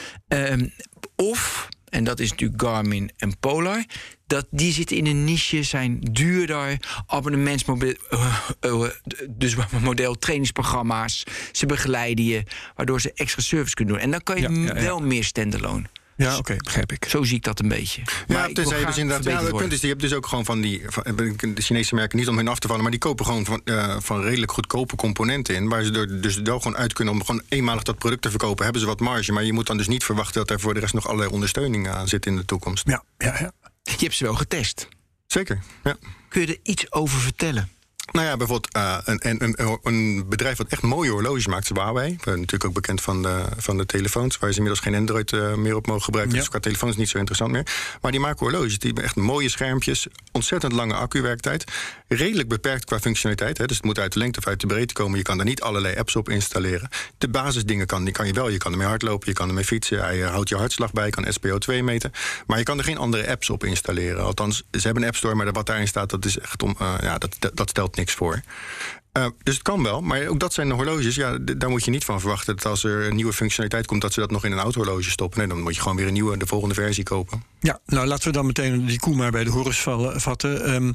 Um, of, en dat is natuurlijk Garmin en Polar, dat die zitten in een niche, zijn duurder, abonnementsmodel, uh, uh, dus model trainingsprogramma's. Ze begeleiden je, waardoor ze extra service kunnen doen. En dan kan je ja, ja, ja. wel meer standalone. Ja, oké, okay, begrijp ik. Zo zie ik dat een beetje. Ja, tenzij je dus inderdaad. Ja, het punt is, je hebt dus ook gewoon van die van, de Chinese merken, niet om hun af te vallen, maar die kopen gewoon van, uh, van redelijk goedkope componenten in, waar ze er dus wel gewoon uit kunnen om gewoon eenmalig dat product te verkopen. Hebben ze wat marge, maar je moet dan dus niet verwachten dat er voor de rest nog allerlei ondersteuning aan zit in de toekomst. Ja, ja, ja. Je hebt ze wel getest. Zeker, ja. Kun je er iets over vertellen? Nou ja, bijvoorbeeld uh, een, een, een bedrijf wat echt mooie horloges maakt, is Huawei. We zijn natuurlijk ook bekend van de, van de telefoons, waar ze inmiddels geen Android uh, meer op mogen gebruiken. Ja. Dus qua telefoons is niet zo interessant meer. Maar die maken horloges, die hebben echt mooie schermpjes, ontzettend lange accuwerktijd, redelijk beperkt qua functionaliteit. Hè, dus het moet uit de lengte of uit de breedte komen. Je kan er niet allerlei apps op installeren. De basisdingen kan, die kan je wel. Je kan ermee hardlopen, je kan ermee fietsen, hij houdt je hartslag bij, je kan S P O twee meten. Maar je kan er geen andere apps op installeren. Althans, ze hebben een App Store, maar wat daarin staat, dat is echt om, uh, ja, dat, dat stelt niks voor. Uh, dus het kan wel, maar ook dat zijn de horloges. Ja, d- daar moet je niet van verwachten dat als er een nieuwe functionaliteit komt, dat ze dat nog in een oud horloge stoppen. Nee, dan moet je gewoon weer een nieuwe, de volgende versie kopen. Ja, nou laten we dan meteen die koe maar bij de horens vallen, vatten. Um,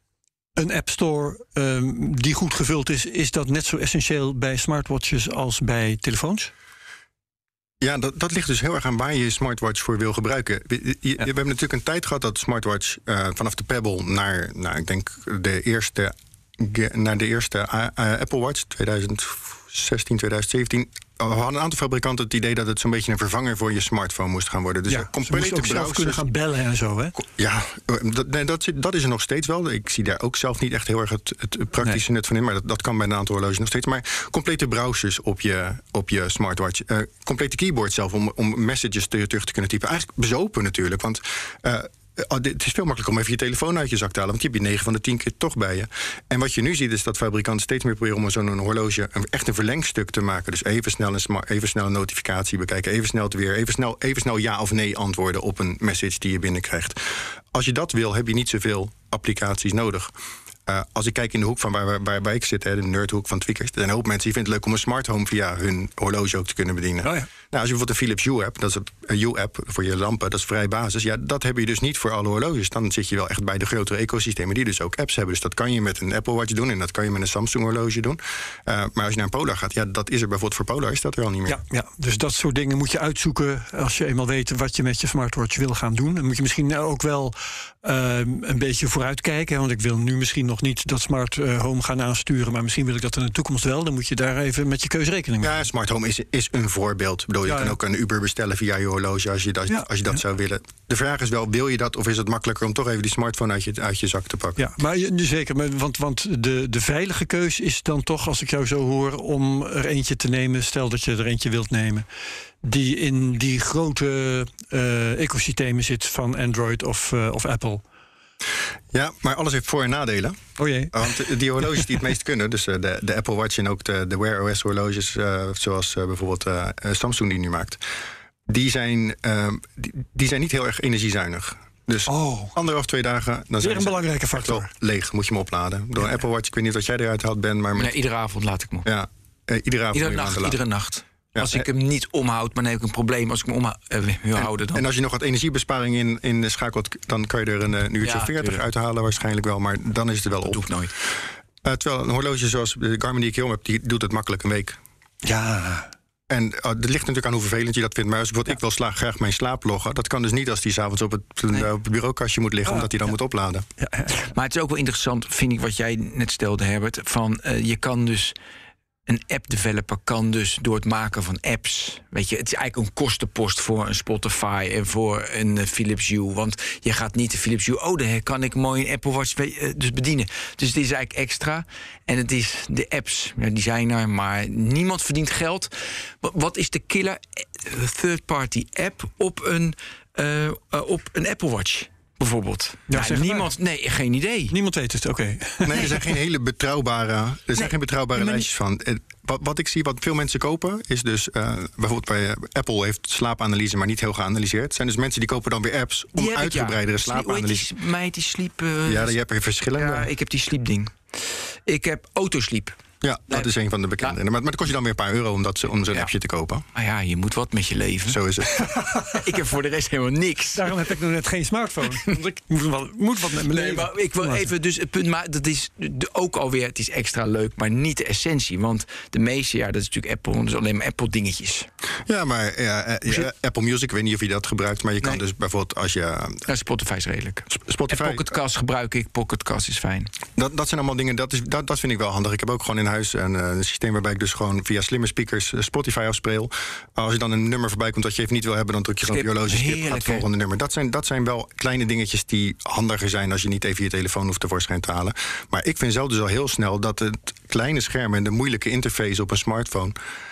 een App Store um, die goed gevuld is, is dat net zo essentieel bij smartwatches als bij telefoons? Ja, dat, dat ligt dus heel erg aan waar je je smartwatch voor wil gebruiken. Je, je, ja. We hebben natuurlijk een tijd gehad dat de smartwatch uh, vanaf de Pebble naar, nou, ik denk de eerste, naar de eerste uh, uh, Apple Watch twintig zestien, twintig zeventien. We hadden een aantal fabrikanten het idee dat het zo'n beetje een vervanger voor je smartphone moest gaan worden. Dus ja, complete ze ook zelf kunnen gaan bellen en zo, hè? Ja, dat, nee, dat, dat is er nog steeds wel. Ik zie daar ook zelf niet echt heel erg het, het praktische nee. nut van in, maar dat, dat kan bij een aantal horloges nog steeds. Maar complete browsers op je, op je smartwatch. Uh, complete keyboard zelf om, om messages te, terug te kunnen typen. Eigenlijk bezopen natuurlijk, want Uh, het is veel makkelijker om even je telefoon uit je zak te halen, want die heb je negen van de tien keer toch bij je. En wat je nu ziet is dat fabrikanten steeds meer proberen om zo'n horloge een, echt een verlengstuk te maken. Dus even snel, een, even snel een notificatie bekijken, even snel het weer, even snel, even snel ja of nee antwoorden op een message die je binnenkrijgt. Als je dat wil, heb je niet zoveel applicaties nodig. Uh, als ik kijk in de hoek van waar, waar, waar, waar ik zit, hè, de nerdhoek van Tweakers, er zijn een hoop mensen die vinden het leuk om een smart home via hun horloge ook te kunnen bedienen. Oh ja. Nou, als je bijvoorbeeld een Philips Hue hebt, dat is een Hue-app voor je lampen, dat is vrij basis. Ja, dat heb je dus niet voor alle horloges. Dan zit je wel echt bij de grotere ecosystemen die dus ook apps hebben. Dus dat kan je met een Apple Watch doen en dat kan je met een Samsung horloge doen. Uh, maar als je naar een Polar gaat, ja, dat is er bijvoorbeeld voor Polar, is dat er al niet meer. Ja, ja, dus dat soort dingen moet je uitzoeken als je eenmaal weet wat je met je smartwatch wil gaan doen. Dan moet je misschien ook wel uh, een beetje vooruitkijken, want ik wil nu misschien nog niet dat smart home gaan aansturen, maar misschien wil ik dat in de toekomst wel. Dan moet je daar even met je keuze rekening mee. Ja, smart home is, is een voorbeeld. Ik bedoel, je ja, kan ja. ook een Uber bestellen via je horloge als je dat, ja, als je dat ja. zou willen. De vraag is wel, wil je dat of is het makkelijker om toch even die smartphone uit je, uit je zak te pakken? Ja, maar je, zeker, want, want de, de veilige keus is dan toch, als ik jou zo hoor, om er eentje te nemen, stel dat je er eentje wilt nemen, die in die grote uh, ecosystemen zit van Android of, uh, of Apple. Ja, maar alles heeft voor- en nadelen. Oh jee. Want die horloges die het meest kunnen, dus de, de Apple Watch en ook de, de Wear O S horloges, uh, zoals uh, bijvoorbeeld uh, Samsung die nu maakt, die zijn, uh, die, die zijn niet heel erg energiezuinig. Dus Oh. anderhalf, twee dagen, dan Weer zijn een ze belangrijke echt factor. wel leeg. Moet je hem opladen. Door een Apple Watch, ik weet niet wat jij eruit haalt, Ben, maar met, Nee, iedere avond laat ik hem op. ja, eh, iedere avond Iedere moet je hem nacht, laten. iedere nacht. Ja, Als ik en- hem niet omhoud, maar dan heb ik een probleem. Als ik hem omhoud, uh, wil houden, dan... En als je nog wat energiebesparing in, in schakelt, dan kan je er een, eh, een uurtje Ja, of veertig tuurlijk. uithalen waarschijnlijk wel. Maar dan is het er wel dat op. doe ik nooit. Uh, terwijl een horloge zoals de Garmin die ik hier om heb, die doet het makkelijk een week. Ja. En uh, het ligt natuurlijk aan hoe vervelend je dat vindt. Maar als bijvoorbeeld, ik wil sla- graag mijn slaap loggen. Dat kan dus niet als die s'avonds op het, Nee. uh, op het bureaukastje moet liggen, Ah, omdat hij dan ja. moet opladen. Ja, ja. Maar het is ook wel interessant, vind ik, wat jij net stelde, Herbert. Van uh, je kan dus. Een app-developer kan dus door het maken van apps. Weet je, het is eigenlijk een kostenpost voor een Spotify en voor een uh, Philips Hue. Want je gaat niet de Philips Hue. Oh, daar kan ik mooi een Apple Watch uh, dus bedienen. Dus het is eigenlijk extra. En het is de apps, ja, die zijn er, maar niemand verdient geld. Wat, wat is de killer third-party app op een, uh, uh, op een Apple Watch? Bijvoorbeeld. Ja, Nou, zeg maar. niemand, nee, geen idee. Niemand weet het, oké. Nee, er zijn geen hele betrouwbare, er zijn Nee, geen betrouwbare maar lijstjes van. Eh, Wat, wat ik zie, wat veel mensen kopen, is dus uh, bijvoorbeeld bij uh, Apple heeft slaapanalyse, maar niet heel geanalyseerd. Het zijn dus mensen die kopen dan weer apps om Die heb ik, uitgebreidere ja. Sli- hoe heet slaapanalyse. die meid die sliep. Uh, Ja, je hebt er verschillende. Ja, ik heb die sleepding. Ik heb autosleep. Ja, dat Nee. is een van de bekende. Maar, maar dat kost je dan weer een paar euro om, dat, ze- om zo'n Ja. appje te kopen. Ah ja, je moet wat met je leven. Zo is het. Ik heb voor de rest helemaal niks. Daarom heb ik nog net geen smartphone. Want ik moet wel, moet wat met mijn Nee, leven. maar ik wil even dus het punt, maar dat is de- ook alweer, het is extra leuk, maar niet de essentie. Want de meeste, ja, dat is natuurlijk Apple, dus alleen maar Apple dingetjes. Ja, maar ja, eh, ja, Apple Music, ik weet niet of je dat gebruikt. Maar je kan Nee. dus bijvoorbeeld als je uh, Nou, Spotify is redelijk. Spotify... En Pocketcast gebruik ik, Pocketcast is fijn. Dat, dat zijn allemaal dingen, dat, is, dat, dat vind ik wel handig. Ik heb ook gewoon in huis een, uh, een systeem waarbij ik dus gewoon via slimme speakers uh, Spotify afspeel. Als je dan een nummer voorbij komt dat je even niet wil hebben, dan druk je gewoon op Skip. je horloge, skip, gaat Heerlijk, het hè? volgende nummer. Dat zijn, dat zijn wel kleine dingetjes die handiger zijn als je niet even je telefoon hoeft tevoorschijn te halen. Maar ik vind zelf dus al heel snel dat het kleine scherm en de moeilijke interface op een smartphone,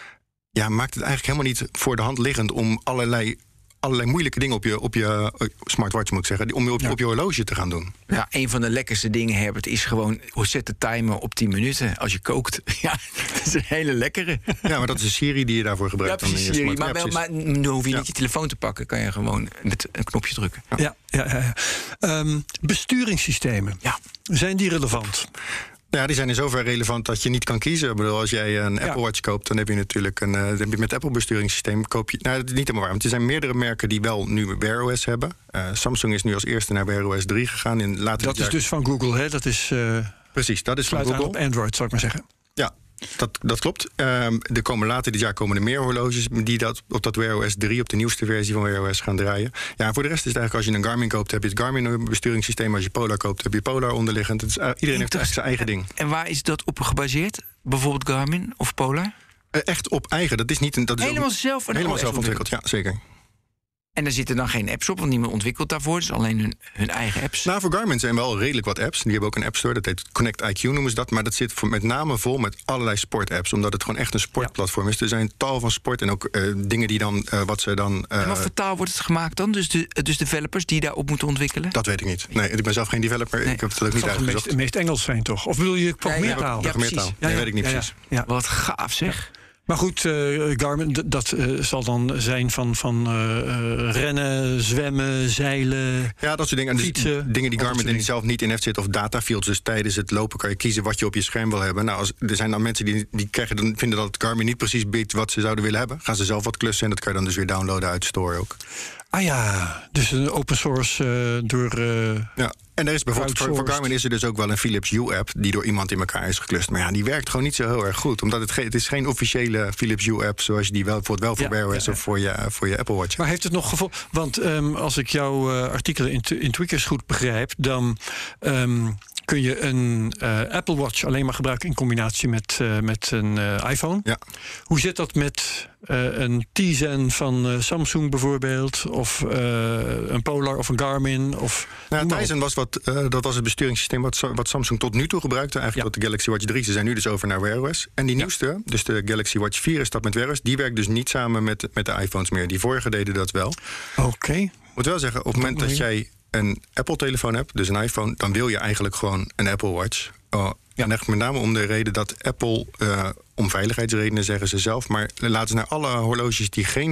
ja, maakt het eigenlijk helemaal niet voor de hand liggend om allerlei allerlei moeilijke dingen op je, op je uh, smartwatch, moet ik zeggen, om op, Ja. op je horloge te gaan doen. Ja, een van de lekkerste dingen, Herbert, is gewoon hoe zet de timer op tien minuten als je kookt. Ja, dat is een hele lekkere. Ja, maar dat is een Siri die je daarvoor Ja, gebruikt. dan in precies, je Siri. smart- Maar, ja, wel, precies. maar dan hoef je Ja. niet je telefoon te pakken. Kan je gewoon met een knopje drukken. Ja, ja, ja, ja. Ehm, besturingssystemen. Ja. Zijn die relevant? Ja, die zijn in zover relevant dat je niet kan kiezen. Ik bedoel, als jij een Ja. Apple Watch koopt, dan heb je natuurlijk een. Uh, dan heb je met Apple besturingssysteem koop je. Nou, dat is niet helemaal waar. Want er zijn meerdere merken die wel nu Wear O S hebben. Uh, Samsung is nu als eerste naar Wear O S drie gegaan. In later Dat dit is jaar- dus van Google, hè? Dat is uh, precies, dat is van sluit aan Google. op Android, zou ik maar zeggen. Ja, dat, dat klopt. Um, er komen later dit jaar komen er meer horloges die dat op dat Wear O S drie, op de nieuwste versie van Wear O S gaan draaien. Ja, en voor de rest is het eigenlijk als je een Garmin koopt, heb je het Garmin besturingssysteem. Als je Polar koopt, heb je Polar onderliggend. Het is, uh, iedereen heeft echt zijn eigen ding. En waar is dat op gebaseerd? Bijvoorbeeld Garmin of Polar? Uh, echt op eigen. Dat is niet een. Dat is Helemaal ook, zelf een helemaal O S zelf ontwikkeld. Ja, zeker. En daar zitten dan geen apps op, want niemand ontwikkelt daarvoor. Dus alleen hun, hun eigen apps. Nou, voor Garmin zijn wel redelijk wat apps. Die hebben ook een app store, dat heet Connect I Q noemen ze dat. Maar dat zit voor, met name vol met allerlei sportapps. Omdat het gewoon echt een sportplatform is. Er zijn tal van sport en ook uh, dingen die dan, uh, wat ze dan... Uh, en wat voor taal wordt het gemaakt dan? Dus de dus developers die daarop moeten ontwikkelen? Dat weet ik niet. Nee, ik ben zelf geen developer. Nee. Ik heb het ook Het niet zal het meest, uitgezocht. meest Engels zijn, toch? Of bedoel je programmeertaal? Ja, Programmeertaal. precies. Nee, Ja, ja. weet ik niet Ja, ja. precies. Ja. Wat gaaf zeg. Maar goed, uh, Garmin, d- dat uh, zal dan zijn van, van uh, uh, rennen, zwemmen, zeilen. Ja, dat soort dingen. En dus Fietsen, dingen die al dat Garmin soort er niet zelf niet in heeft zitten. Of datafields. Dus tijdens het lopen kan je kiezen wat je op je scherm wil hebben. Nou, als, er zijn dan mensen die, die krijgen, dan vinden dat Garmin niet precies biedt wat ze zouden willen hebben. Gaan ze zelf wat klussen en dat kan je dan dus weer downloaden uit de store ook. Ah ja, dus een open source uh, door... Uh, ja. En er is bijvoorbeeld voor, voor Garmin is er dus ook wel een Philips Hue app die door iemand in elkaar is geklust. Maar ja, die werkt gewoon niet zo heel erg goed. Omdat het, ge- het is geen officiële Philips Hue app zoals je die wel, voor, wel voor Ja, Wear O S ja, ja. of voor je, voor je Apple Watch. Maar heeft het nog gevolg? Want um, als ik jouw uh, artikelen in, in Tweakers goed begrijp, dan um, kun je een uh, Apple Watch alleen maar gebruiken in combinatie met, uh, met een uh, iPhone. Ja. Hoe zit dat met uh, een Tizen van uh, Samsung bijvoorbeeld? Of uh, een Polar of een Garmin? Of, Nou, Tizen was, wat, uh, dat was het besturingssysteem wat, wat Samsung tot nu toe gebruikte. Eigenlijk Ja. tot de Galaxy Watch drie. Ze zijn nu dus over naar Wear O S. En die Ja. nieuwste, dus de Galaxy Watch vier is dat met Wear O S. Die werkt dus niet samen met, met de iPhones meer. Die vorige deden dat wel. Oké. Okay. Ik moet wel zeggen, op het moment dat jij een Apple-telefoon hebt, dus een iPhone, dan wil je eigenlijk gewoon een Apple Watch. Oh, ja. En echt met name om de reden dat Apple, uh, om veiligheidsredenen zeggen ze zelf, maar laten ze naar alle horloges die geen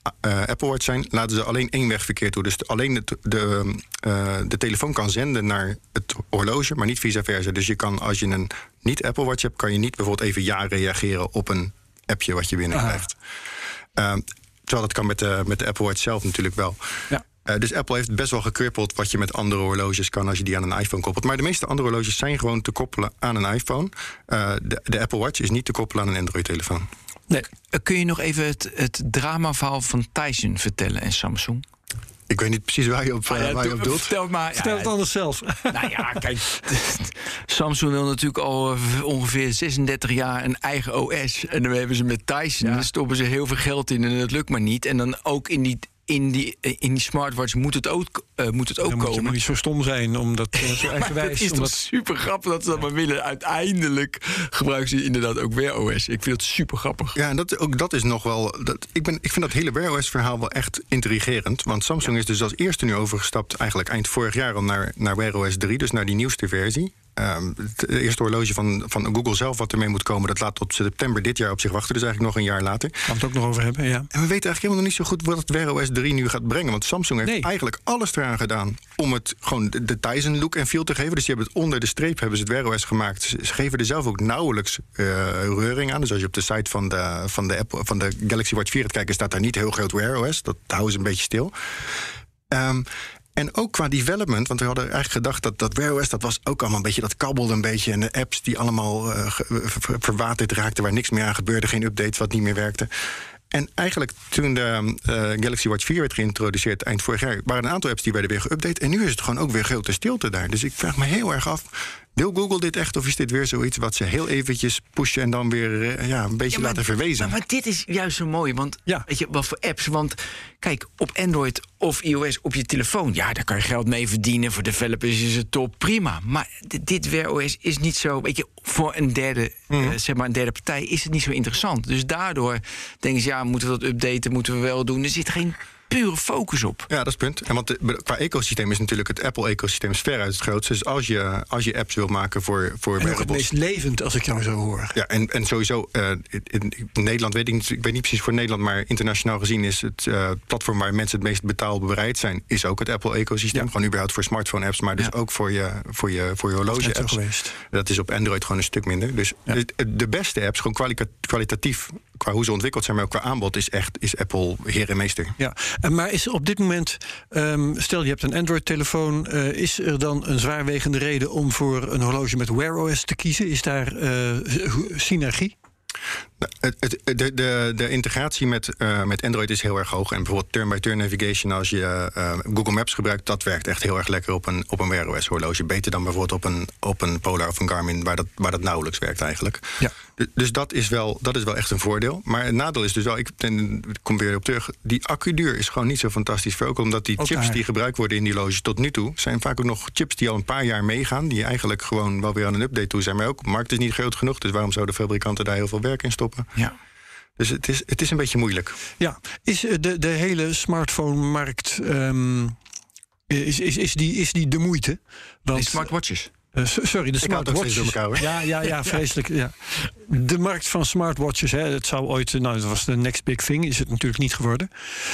uh, Apple Watch zijn, laten ze alleen één wegverkeer toe. Dus de, alleen de, de, uh, de telefoon kan zenden naar het horloge, maar niet vice versa. Dus je kan, als je een niet Apple Watch hebt, kan je niet bijvoorbeeld even ja reageren op een appje wat je binnenkrijgt. Uh, terwijl dat kan met de, met de Apple Watch zelf natuurlijk wel. Ja. Uh, dus Apple heeft best wel gekrippeld wat je met andere horloges kan als je die aan een iPhone koppelt. Maar de meeste andere horloges zijn gewoon te koppelen aan een iPhone. Uh, de, de Apple Watch is niet te koppelen aan een Android-telefoon. Nee. Kun je nog even het, het dramaverhaal van Tyson vertellen en Samsung? Ik weet niet precies waar je op, uh, ah, ja, waar je op doelt. Vertel maar. Vertel ja, het anders zelf. Nou ja, kijk. Samsung wil natuurlijk al ongeveer zesendertig jaar een eigen O S. En dan hebben ze met Tyson, ja. Dan stoppen ze heel veel geld in en dat lukt maar niet. En dan ook in die... In die, in die smartwatch moet het ook, uh, moet het ook dan komen. moet je maar niet zo stom zijn om dat uh, zo eigenwijs... Het is omdat... toch super grappig dat ze dat maar willen. Uiteindelijk gebruiken ze inderdaad ook Wear O S. Ik vind het super grappig. Ja, en dat, ook dat is nog wel... Dat, ik, ben, ik vind dat hele Wear O S-verhaal wel echt intrigerend. Want Samsung ja. is dus als eerste nu overgestapt... eigenlijk eind vorig jaar al naar, naar Wear O S drie. Dus naar die nieuwste versie. Um, het eerste horloge van, van Google zelf wat ermee moet komen... dat laat tot september dit jaar op zich wachten. Dus eigenlijk nog een jaar later. Gaan we het ook nog over hebben, ja. En we weten eigenlijk helemaal nog niet zo goed... wat het Wear O S drie nu gaat brengen. Want Samsung heeft nee. eigenlijk alles eraan gedaan... om het gewoon de, de Tizen look en feel te geven. Dus die hebben het onder de streep hebben ze het Wear O S gemaakt. Ze, ze geven er zelf ook nauwelijks uh, reuring aan. Dus als je op de site van de, van, de Apple, van de Galaxy Watch vier gaat kijken... staat daar niet heel groot Wear O S. Dat houden ze een beetje stil. Um, En ook qua development, want we hadden eigenlijk gedacht dat dat Wear O S, dat was ook allemaal een beetje, dat kabbelde een beetje. En de apps die allemaal uh, ver, verwaterd raakten, waar niks meer aan gebeurde, geen updates, wat niet meer werkte. En eigenlijk toen de uh, Galaxy Watch vier werd geïntroduceerd eind vorig jaar, waren een aantal apps die werden weer geüpdate. En nu is het gewoon ook weer grote stilte daar. Dus ik vraag me heel erg af, wil Google dit echt of is dit weer zoiets wat ze heel eventjes pushen en dan weer uh, ja, een beetje ja, maar, laten verwezen? Maar, maar dit is juist zo mooi, want ja. weet je, wat voor apps? Want kijk, op Android of iOS op je telefoon, ja, daar kan je geld mee verdienen. Voor developers is het top, prima. Maar dit, dit Wear O S is niet zo, weet je, voor een derde, mm. uh, zeg maar een derde partij is het niet zo interessant. Dus daardoor denken ze, ja, moeten we dat updaten, moeten we wel doen. Er zit geen pure focus op. Ja, dat is het punt. En want de, qua ecosysteem is natuurlijk het Apple-ecosysteem veruit het grootste. Dus als je, als je apps wil maken voor, voor en ook het meest levend, als ik jou zo hoor. Ja, en, en sowieso, uh, in, in Nederland weet ik niet, ik weet niet precies voor Nederland, maar internationaal gezien is het uh, platform waar mensen het meest betaalbereid zijn, is ook het Apple-ecosysteem. Ja. Gewoon überhaupt voor smartphone-apps, maar dus ja. ook voor je, voor je, voor je horloge-apps. Dat is op Android gewoon een stuk minder. Dus ja. de, de beste apps, gewoon kwalita- kwalitatief, qua hoe ze ontwikkeld zijn, maar ook qua aanbod, is echt is Apple heer en meester. Ja, maar is er op dit moment, um, stel je hebt een Android-telefoon, uh, is er dan een zwaarwegende reden om voor een horloge met Wear O S te kiezen? Is daar uh, synergie? Het, het, de, de, de integratie met, uh, met Android is heel erg hoog. En bijvoorbeeld turn-by-turn navigation, als je uh, Google Maps gebruikt, dat werkt echt heel erg lekker op een, op een Wear O S horloge. Beter dan bijvoorbeeld op een, op een Polar of een Garmin, waar dat, waar dat nauwelijks werkt eigenlijk. Ja. De, dus dat is, wel, dat is wel echt een voordeel. Maar het nadeel is dus wel, ik, en, ik kom weer op terug, die accuduur is gewoon niet zo fantastisch. Ook omdat die ook chips daar. die gebruikt worden in die horloges tot nu toe, zijn vaak ook nog chips die al een paar jaar meegaan, die eigenlijk gewoon wel weer aan een update toe zijn. Maar ook, de markt is niet groot genoeg, dus waarom zouden fabrikanten daar heel veel werk in stoppen? Ja. Dus het is, het is een beetje moeilijk. Ja, is de, de hele smartphone-markt, um, is, is, is, die, is die de moeite? Want, de smartwatches? Uh, sorry, de smartwatches. Door elkaar, hoor. Ja, ja, ja, vreselijk. Ja. De markt van smartwatches, hè, het zou ooit, nou, dat was de next big thing, is het natuurlijk niet geworden.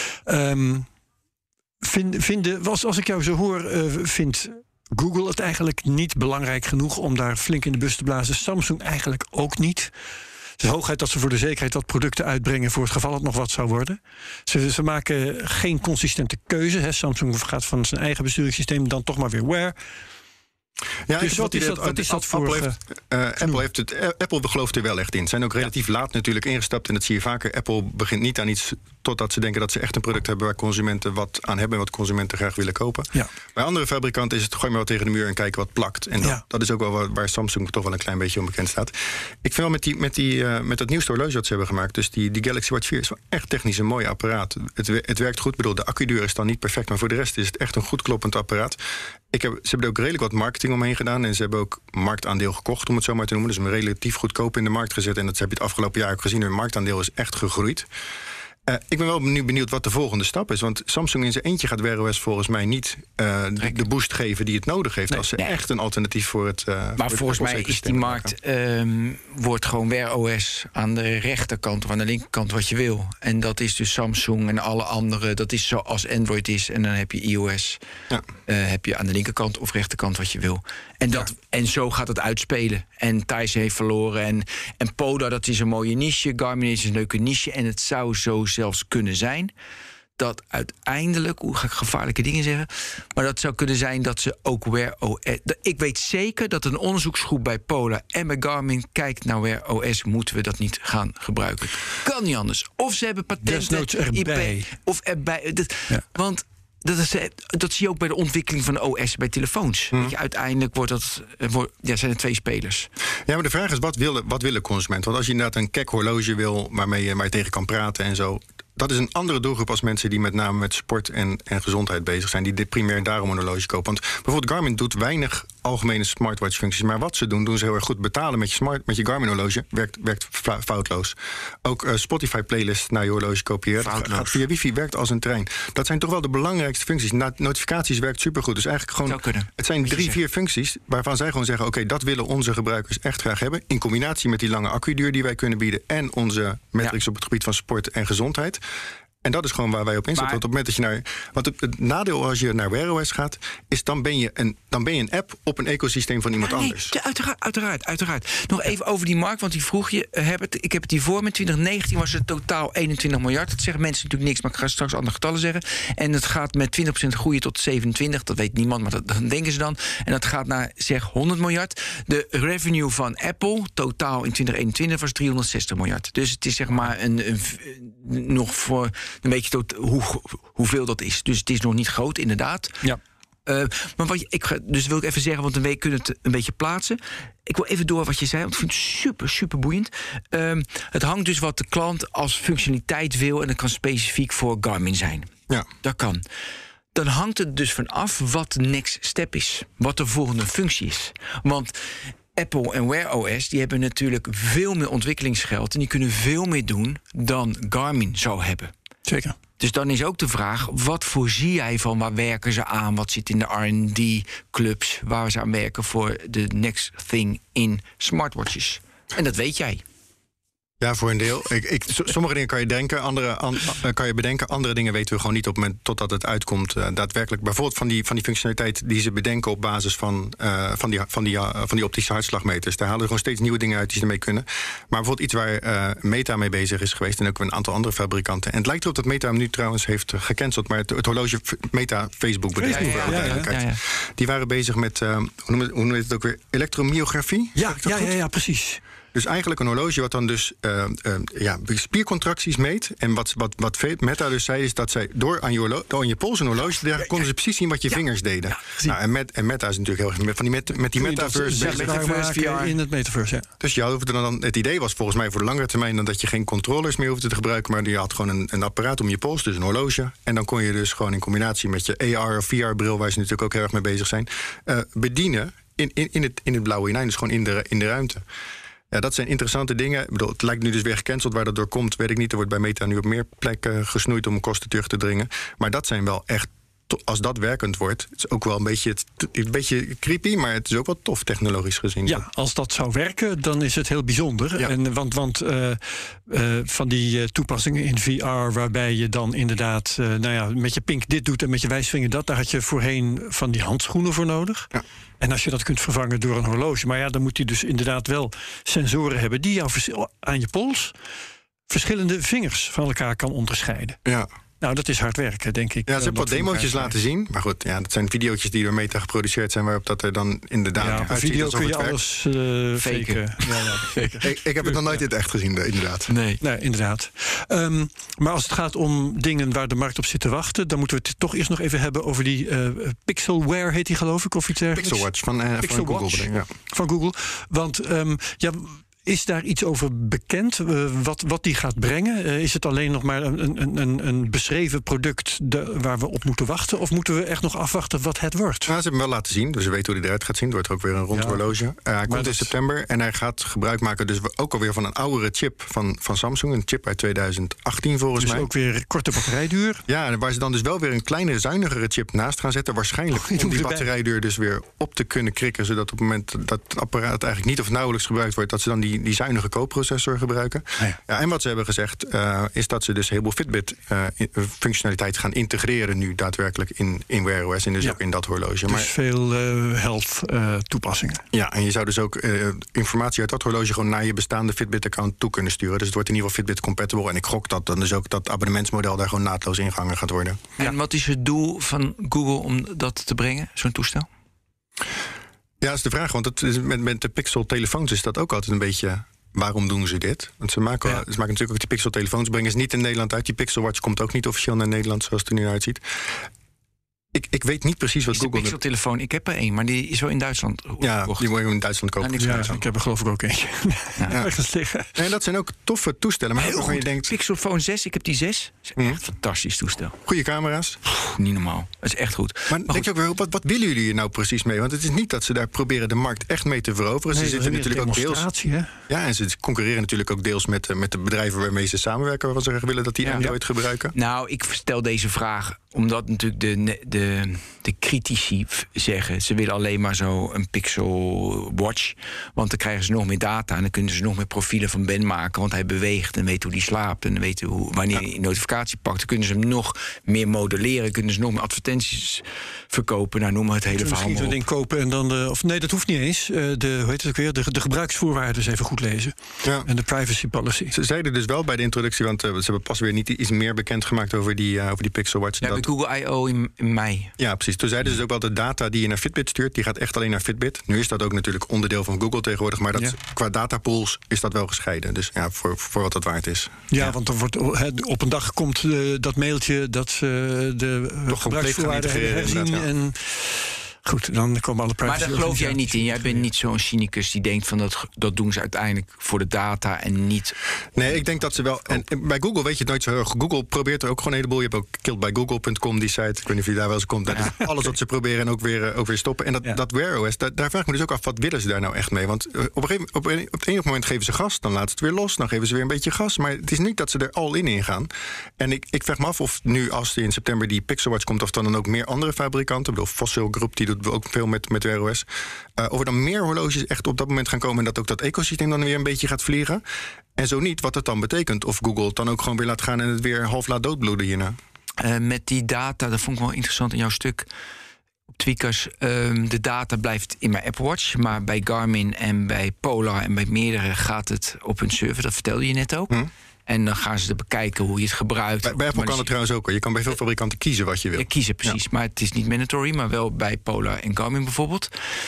Um, vind, vind, als, als ik jou zo hoor, uh, vindt Google het eigenlijk niet belangrijk genoeg om daar flink in de bus te blazen. Samsung eigenlijk ook niet. Het is hoogheid dat ze voor de zekerheid wat producten uitbrengen voor het geval het nog wat zou worden. Ze, ze maken geen consistente keuze. Hè. Samsung gaat van zijn eigen besturingssysteem dan toch maar weer Wear. Ja, dus wat is dat, wat is dat voor... Apple heeft, uh, Apple, heeft het, Apple gelooft er wel echt in. Ze zijn ook relatief ja. laat natuurlijk ingestapt. En dat zie je vaker. Apple begint niet aan iets totdat ze denken dat ze echt een product hebben waar consumenten wat aan hebben en wat consumenten graag willen kopen. Ja. Bij andere fabrikanten is het gooi maar wat tegen de muur en kijken wat plakt. En dat, ja. dat is ook wel waar Samsung toch wel een klein beetje onbekend staat. Ik vind wel met, die, met, die, uh, met dat nieuwste horloge dat ze hebben gemaakt, dus die, die Galaxy Watch vier is wel echt technisch een mooi apparaat. Het, het werkt goed. Ik bedoel, de accuduur is dan niet perfect, maar voor de rest is het echt een goed kloppend apparaat. Ik heb, ze hebben er ook redelijk wat marketing omheen gedaan. En ze hebben ook marktaandeel gekocht, om het zo maar te noemen. Dus hem relatief goedkoop in de markt gezet. En dat heb je het afgelopen jaar ook gezien. Hun marktaandeel is echt gegroeid. Uh, ik ben wel nu benieuwd wat de volgende stap is. Want Samsung in zijn eentje gaat Wear O S volgens mij niet uh, de, de boost geven die het nodig heeft. Nee, als ze nee. echt een alternatief voor het uh, Maar voor volgens mij is die markt, um, wordt gewoon Wear O S aan de rechterkant of aan de linkerkant wat je wil. En dat is dus Samsung en alle andere. Dat is zoals Android is. En dan heb je iOS. Ja. Uh, heb je aan de linkerkant of rechterkant wat je wil. En, dat, ja. en zo gaat het uitspelen. En Thijs heeft verloren. En, en Poda, dat is een mooie niche. Garmin is een leuke niche. En het zou zo zelfs kunnen zijn dat uiteindelijk, hoe ga ik gevaarlijke dingen zeggen, maar dat zou kunnen zijn dat ze ook Wear O S... Ik weet zeker dat een onderzoeksgroep bij Polar en bij Garmin kijkt naar Wear O S, moeten we dat niet gaan gebruiken. Kan niet anders. Of ze hebben patenten, erbij. I P, of erbij. Dat, ja. Want dat, is, dat zie je ook bij de ontwikkeling van de O S bij telefoons. Hmm. Weet je, uiteindelijk wordt dat, wordt, ja, zijn er twee spelers. Ja, maar de vraag is, wat willen, wat willen consumenten? Want als je inderdaad een kek horloge wil waarmee je maar tegen kan praten en zo, dat is een andere doelgroep als mensen die met name met sport en, en gezondheid bezig zijn, die dit primair daarom een horloge kopen. Want bijvoorbeeld Garmin doet weinig algemene smartwatch-functies, maar wat ze doen, doen ze heel erg goed. Betalen met je, smart, met je Garmin-horloge werkt, werkt foutloos. Ook uh, Spotify-playlist naar je horloge kopiëren, gaat via wifi, werkt als een trein. Dat zijn toch wel de belangrijkste functies. Na, notificaties werkt supergoed. Dus eigenlijk gewoon, het zijn drie, vier functies waarvan zij gewoon zeggen, oké, okay, dat willen onze gebruikers echt graag hebben, in combinatie met die lange accuduur die wij kunnen bieden en onze metrics ja. op het gebied van sport en gezondheid. En dat is gewoon waar wij op inzetten. Want op het moment dat je naar. Want het, het nadeel als je naar Wear O S gaat, is dan ben je een, dan ben je een app op een ecosysteem van iemand ja, nee, anders. Uiteraard, uiteraard, uiteraard. Nog even over die markt, want die vroeg je. Uh, Herbert, ik heb het hier voor me. twintig negentien was het totaal eenentwintig miljard. Dat zeggen mensen natuurlijk niks, maar ik ga straks andere getallen zeggen. En het gaat met twintig procent groeien tot zevenentwintig. Dat weet niemand, maar dat, dat denken ze dan. En dat gaat naar zeg honderd miljard. De revenue van Apple totaal in twintig eenentwintig was driehonderdzestig miljard. Dus het is zeg maar een, een, een nog voor een beetje tot hoe, hoeveel dat is. Dus het is nog niet groot, inderdaad. Ja. Uh, maar wat je, ik, dus wil ik even zeggen, want dan kunnen we het een beetje plaatsen. Ik wil even door wat je zei, want ik vind het super, super boeiend. Um, het hangt dus wat de klant als functionaliteit wil en dat kan specifiek voor Garmin zijn. Ja. Dat kan. Dan hangt het dus van af wat de next step is. Wat de volgende functie is. Want Apple en Wear O S die hebben natuurlijk veel meer ontwikkelingsgeld en die kunnen veel meer doen dan Garmin zou hebben. Zeker. Dus dan is ook de vraag, wat voorzie jij van, waar werken ze aan? Wat zit in de R en D-clubs waar ze aan werken voor de next thing in smartwatches? En dat weet jij. Ja, voor een deel. Ik, ik, sommige dingen kan je denken, andere an, kan je bedenken. Andere dingen weten we gewoon niet op het moment totdat het uitkomt. Uh, daadwerkelijk, bijvoorbeeld van die, van die functionaliteit die ze bedenken op basis van, uh, van, die, van, die, uh, van die optische hartslagmeters. Daar halen we gewoon steeds nieuwe dingen uit die ze ermee kunnen. Maar bijvoorbeeld iets waar uh, Meta mee bezig is geweest en ook een aantal andere fabrikanten. En het lijkt erop dat Meta hem nu trouwens heeft gecanceld. Maar het, het horloge Meta Facebook bedrijf. Ja, ja, ja, ja, ja, ja. Die waren bezig met, uh, hoe noem je het ook weer, elektromyografie? Ja, ja, ja, ja, precies. Dus eigenlijk een horloge wat dan dus uh, uh, ja, spiercontracties meet. En wat, wat, wat Meta dus zei, is dat zij door aan je, horlo- door aan je pols een horloge te dragen, konden ze precies zien wat je ja. vingers deden. Ja, nou, en, met, en Meta is natuurlijk heel erg van die met, met die metaverse. Metaverse V R in het metaverse, ja. Dus je hoefde dan, het idee was volgens mij voor de langere termijn dan dat je geen controllers meer hoefde te gebruiken, maar je had gewoon een, een apparaat om je pols, dus een horloge. En dan kon je dus gewoon in combinatie met je A R of V R-bril, waar ze natuurlijk ook heel erg mee bezig zijn, uh, bedienen in, in, in, het, in het blauwe hinein, dus gewoon in de, in de ruimte. Ja, dat zijn interessante dingen. Ik bedoel, het lijkt nu dus weer gecanceld. Waar dat door komt, weet ik niet. Er wordt bij Meta nu op meer plekken gesnoeid om kosten terug te dringen. Maar dat zijn wel echt, als dat werkend wordt, het is ook wel een beetje, een beetje creepy, maar het is ook wel tof technologisch gezien. Ja, als dat zou werken, dan is het heel bijzonder. Ja. En, want want uh, uh, van die uh, toepassingen in V R, waarbij je dan inderdaad uh, nou ja, met je pink dit doet en met je wijsvinger dat, daar had je voorheen van die handschoenen voor nodig. Ja. En als je dat kunt vervangen door een horloge, maar ja, dan moet hij dus inderdaad wel sensoren hebben die jou aan je pols verschillende vingers van elkaar kan onderscheiden. Ja. Nou, dat is hard werken, denk ik. Ja, ze hebben wat demootjes laten zien. Maar goed, ja, dat zijn videootjes die door Meta geproduceerd zijn, waarop dat er dan inderdaad ja, uitziet video alsof kun je het alles uh, faken. Ja, ja, faken. ik, ik heb het nog nooit in het echt gezien, inderdaad. Nee, nee inderdaad. Um, maar als het gaat om dingen waar de markt op zit te wachten, dan moeten we het toch eerst nog even hebben over die uh, Pixelwear, heet die geloof ik, of iets dergelijks. Pixelwatch van, uh, Pixel van Google. Watch, Ja. Van Google. Want um, ja, is daar iets over bekend? Uh, wat, wat die gaat brengen? Uh, is het alleen nog maar een, een, een, een beschreven product de, waar we op moeten wachten? Of moeten we echt nog afwachten wat het wordt? Nou, ze hebben hem wel laten zien, dus we weten hoe hij eruit gaat zien. Het wordt ook weer een rond horloge. Ja. Uh, hij komt in september en hij gaat gebruik maken dus ook alweer van een oudere chip van, van Samsung. Een chip uit tweeduizend achttien volgens dus mij. Dus ook weer korte batterijduur. Ja, waar ze dan dus wel weer een kleinere, zuinigere chip naast gaan zetten. Waarschijnlijk oh, om die batterijduur dus weer op te kunnen krikken. Zodat op het moment dat het apparaat eigenlijk niet of nauwelijks gebruikt wordt, dat ze dan die, die zuinige koopprocessor gebruiken. Ah, ja. Ja, en wat ze hebben gezegd uh, is dat ze dus heel veel Fitbit-functionaliteit uh, gaan integreren nu daadwerkelijk in, in Wear O S en dus ja. ook in dat horloge. Dus maar, veel uh, health uh, toepassingen. Ja, en je zou dus ook uh, informatie uit dat horloge gewoon naar je bestaande Fitbit-account toe kunnen sturen. Dus het wordt in ieder geval Fitbit-compatible. En ik gok dat dan dus ook dat abonnementsmodel daar gewoon naadloos ingehangen gaat worden. En ja. wat is het doel van Google om dat te brengen, zo'n toestel? Ja, dat is de vraag. Want het is met, met de Pixel-telefoons is dat ook altijd een beetje... Waarom doen ze dit? Want ze maken, ja. ze maken natuurlijk ook die Pixel-telefoons. Brengen ze niet in Nederland uit. Die Pixel Watch komt ook niet officieel naar Nederland, zoals het er nu uitziet. Ik, ik weet niet precies wat is Google... De Pixel-telefoon, ik heb er één, maar die is wel in Duitsland. Ja, die moet je in Duitsland kopen. Ja, ja, ik heb er geloof ik ook eentje. Ja. Ja. Ja. En dat zijn ook toffe toestellen. Maar heel goed. Je denkt... Pixelphone zes, ik heb die zes. Dat is echt een fantastisch toestel. Goede camera's. Pff, niet normaal. Dat is echt goed. Maar, maar denk je ook weer, wat, wat willen jullie hier nou precies mee? Want het is niet dat ze daar proberen de markt echt mee te veroveren. Nee, ze zitten natuurlijk ook deels... Hè? Ja, en ze concurreren natuurlijk ook deels met, met de bedrijven waarmee ze samenwerken, waarvan ze graag willen dat die ja. Android gebruiken. Nou, ik stel deze vraag omdat natuurlijk de, de, de critici zeggen... ze willen alleen maar zo een Pixel Watch. Want dan krijgen ze nog meer data... en dan kunnen ze nog meer profielen van Ben maken... want hij beweegt en weet hoe hij slaapt... en weten hoe, wanneer hij een notificatie pakt. Dan kunnen ze hem nog meer modelleren... kunnen ze nog meer advertenties verkopen. Nou, noem maar het hele verhaal misschien zo'n ding kopen en dan... De, of nee, dat hoeft niet eens. Uh, de, hoe heet het ook weer? De, de gebruiksvoorwaarden even goed lezen. Ja. En de privacy policy. Ze zeiden dus wel bij de introductie... want uh, ze hebben pas weer niet iets meer bekendgemaakt... over die, uh, over die Pixel Watch. Ja, dat... bij Google I O in, in mei. Ja, precies. Toen zeiden ze dus ook wel de data die je naar Fitbit stuurt... die gaat echt alleen naar Fitbit. Nu is dat ook natuurlijk onderdeel van Google tegenwoordig... maar dat, ja. qua datapools is dat wel gescheiden. Dus ja, voor, voor wat dat waard is. Ja, ja. want er wordt, op een dag komt uh, dat mailtje... dat ze de uh, gebruiksvoorwaarden herzien ja. en... Goed, dan komen alle privacy. Maar daar geloof jij niet in. Jij bent niet zo'n cynicus die denkt van dat, dat doen ze uiteindelijk voor de data en niet. Nee, ik denk dat ze wel. En bij Google weet je het nooit zo erg. Google probeert er ook gewoon een heleboel. Je hebt ook killed by google punt com, die site. Ik weet niet of je daar wel eens komt. Dat ja. is alles wat ze proberen en ook weer, ook weer stoppen. En dat, ja. dat Wear O S, daar, daar vraag ik me dus ook af, wat willen ze daar nou echt mee? Want op, een gegeven, op, een, op het ene moment geven ze gas, dan laten ze het weer los, dan geven ze weer een beetje gas. Maar het is niet dat ze er al in ingaan. En ik, ik vraag me af of nu, als in september die Pixel Watch komt, of dan, dan ook meer andere fabrikanten. Ik bedoel, Fossil Group, die doet ook veel met, met Wear O S. Uh, of er dan meer horloges echt op dat moment gaan komen en dat ook dat ecosysteem dan weer een beetje gaat vliegen. En zo niet, wat het dan betekent. Of Google het dan ook gewoon weer laat gaan en het weer half laat doodbloeden hierna. Uh, met die data, dat vond ik wel interessant in jouw stuk op Tweakers. Uh, de data blijft in mijn Apple Watch, maar bij Garmin en bij Polar en bij meerdere gaat het op hun server. Dat vertelde je net ook. Hm. En dan gaan ze bekijken hoe je het gebruikt. Bij, bij Apple kan het trouwens ook. Je kan bij veel fabrikanten kiezen wat je wil. Ja, kiezen, precies. Ja. Maar het is niet mandatory, maar wel bij Polar en Garmin bijvoorbeeld.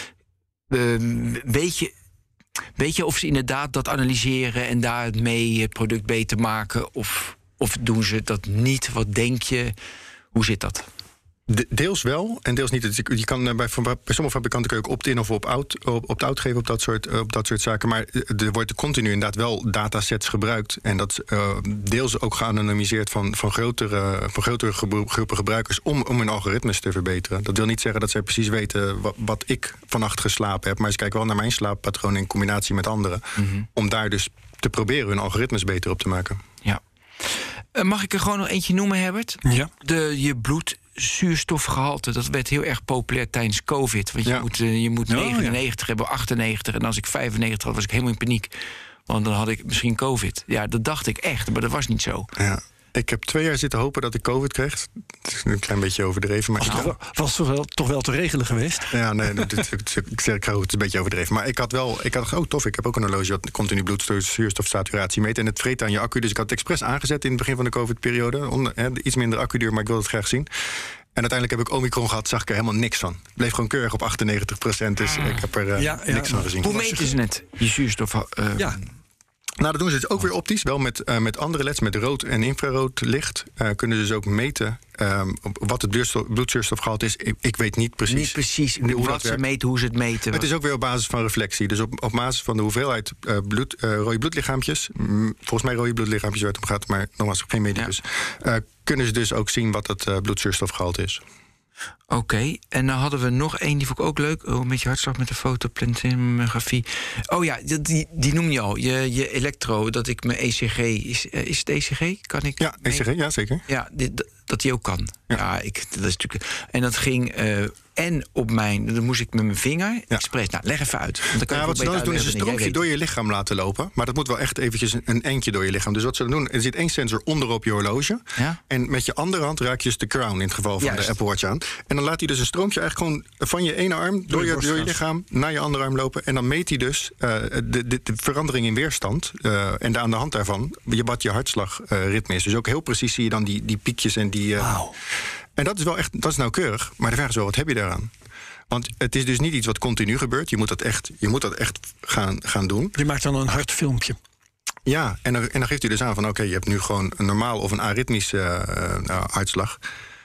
Uh, weet je... Weet je of ze inderdaad dat analyseren en daarmee het product beter maken? Of, of doen ze dat niet? Wat denk je? Hoe zit dat? De, deels wel en deels niet. Je kan bij, bij sommige fabrikanten kun je ook opt-in of opt-out op, opt-out geven op dat, soort, op dat soort zaken. Maar er wordt continu inderdaad wel datasets gebruikt. En dat uh, deels ook geanonimiseerd van, van grotere, van grotere groepen gebruikers om, om hun algoritmes te verbeteren. Dat wil niet zeggen dat zij precies weten wat, wat ik vannacht geslapen heb. Maar ze kijken wel naar mijn slaappatroon in combinatie met anderen. Mm-hmm. Om daar dus te proberen hun algoritmes beter op te maken. Ja. Uh, mag ik er gewoon nog eentje noemen, Herbert? Ja. De, je bloed. Zuurstofgehalte, dat werd heel erg populair tijdens COVID. Want je ja. moet, uh, je moet oh, negenennegentig ja. hebben, achtennegentig. En als ik vijfennegentig had, was ik helemaal in paniek. Want dan had ik misschien COVID. Ja, dat dacht ik echt, maar dat was niet zo. Ja. Ik heb twee jaar zitten hopen dat ik COVID kreeg. Het is een klein beetje overdreven. Maar was, nou, was toch, wel, toch wel te regelen geweest? Ja, nee, dat, dat, ik zeg ik het is een beetje overdreven. Maar ik had wel, ik had, oh tof, ik heb ook een horloge dat continu bloedzuurstofsaturatie meet. En het vreet aan je accu. Dus ik had het expres aangezet in het begin van de COVID-periode. Onder, hè, iets minder accuduur, maar ik wilde het graag zien. En uiteindelijk heb ik Omicron gehad, zag ik er helemaal niks van. Het bleef gewoon keurig op achtennegentig procent, dus ik heb er uh, ja, ja, niks van gezien. Hoe meten ze het, je zuurstof? Uh, ja. Nou, dat doen ze dus ook weer optisch. Wel met, uh, met andere L E D's, met rood en infrarood licht. Uh, kunnen ze dus ook meten um, wat het bloedzuurstofgehalte is. Ik, ik weet niet precies, niet precies hoe wat ze meten, hoe ze het meten. Het is ook weer op basis van reflectie. Dus op, op basis van de hoeveelheid uh, bloed, uh, rode bloedlichaampjes... Mm, volgens mij rode bloedlichaampjes waar het om gaat... maar nogmaals, geen medicus... Ja. Uh, kunnen ze dus ook zien wat het uh, bloedzuurstofgehalte is. Oké, okay. En dan hadden we nog één, die vond ik ook leuk. Oh, met je hartslag met de fotoplethysmografie. Oh ja, die, die noem je al. Je, je elektro, dat ik mijn E C G... Is, is het E C G? Kan ik? Ja, E C G, ja, zeker. Ja, dit, dat die ook kan. Ja, ja ik, dat is natuurlijk... En dat ging... Uh, en op mijn... Dan moest ik met mijn vinger... Ja. Expres, nou, leg even uit. Want dan kan ja, wat ze dan doen is een stroompje door je lichaam laten lopen. Maar dat moet wel echt eventjes een, een eindje door je lichaam. Dus wat ze dan doen... Er zit één sensor onderop je horloge. Ja? En met je andere hand raak je dus de crown... in het geval van Juist. de Apple Watch aan. En dan laat hij dus een stroompje eigenlijk gewoon... van je ene arm door je, door je lichaam naar je andere arm lopen. En dan meet hij dus uh, de, de, de verandering in weerstand. Uh, en de, aan de hand daarvan... wat je hartslagritme uh, is. Dus ook heel precies zie je dan die, die piekjes en die... Uh, wow. En dat is wel echt, dat is nauwkeurig. Maar de vraag is wel, wat heb je daaraan? Want het is dus niet iets wat continu gebeurt. Je moet dat echt, je moet dat echt gaan, gaan doen. Je maakt dan een hartfilmpje. Ja, en dan, en dan geeft u dus aan van... oké, okay, je hebt nu gewoon een normaal of een aritmische uh, uh, hartslag.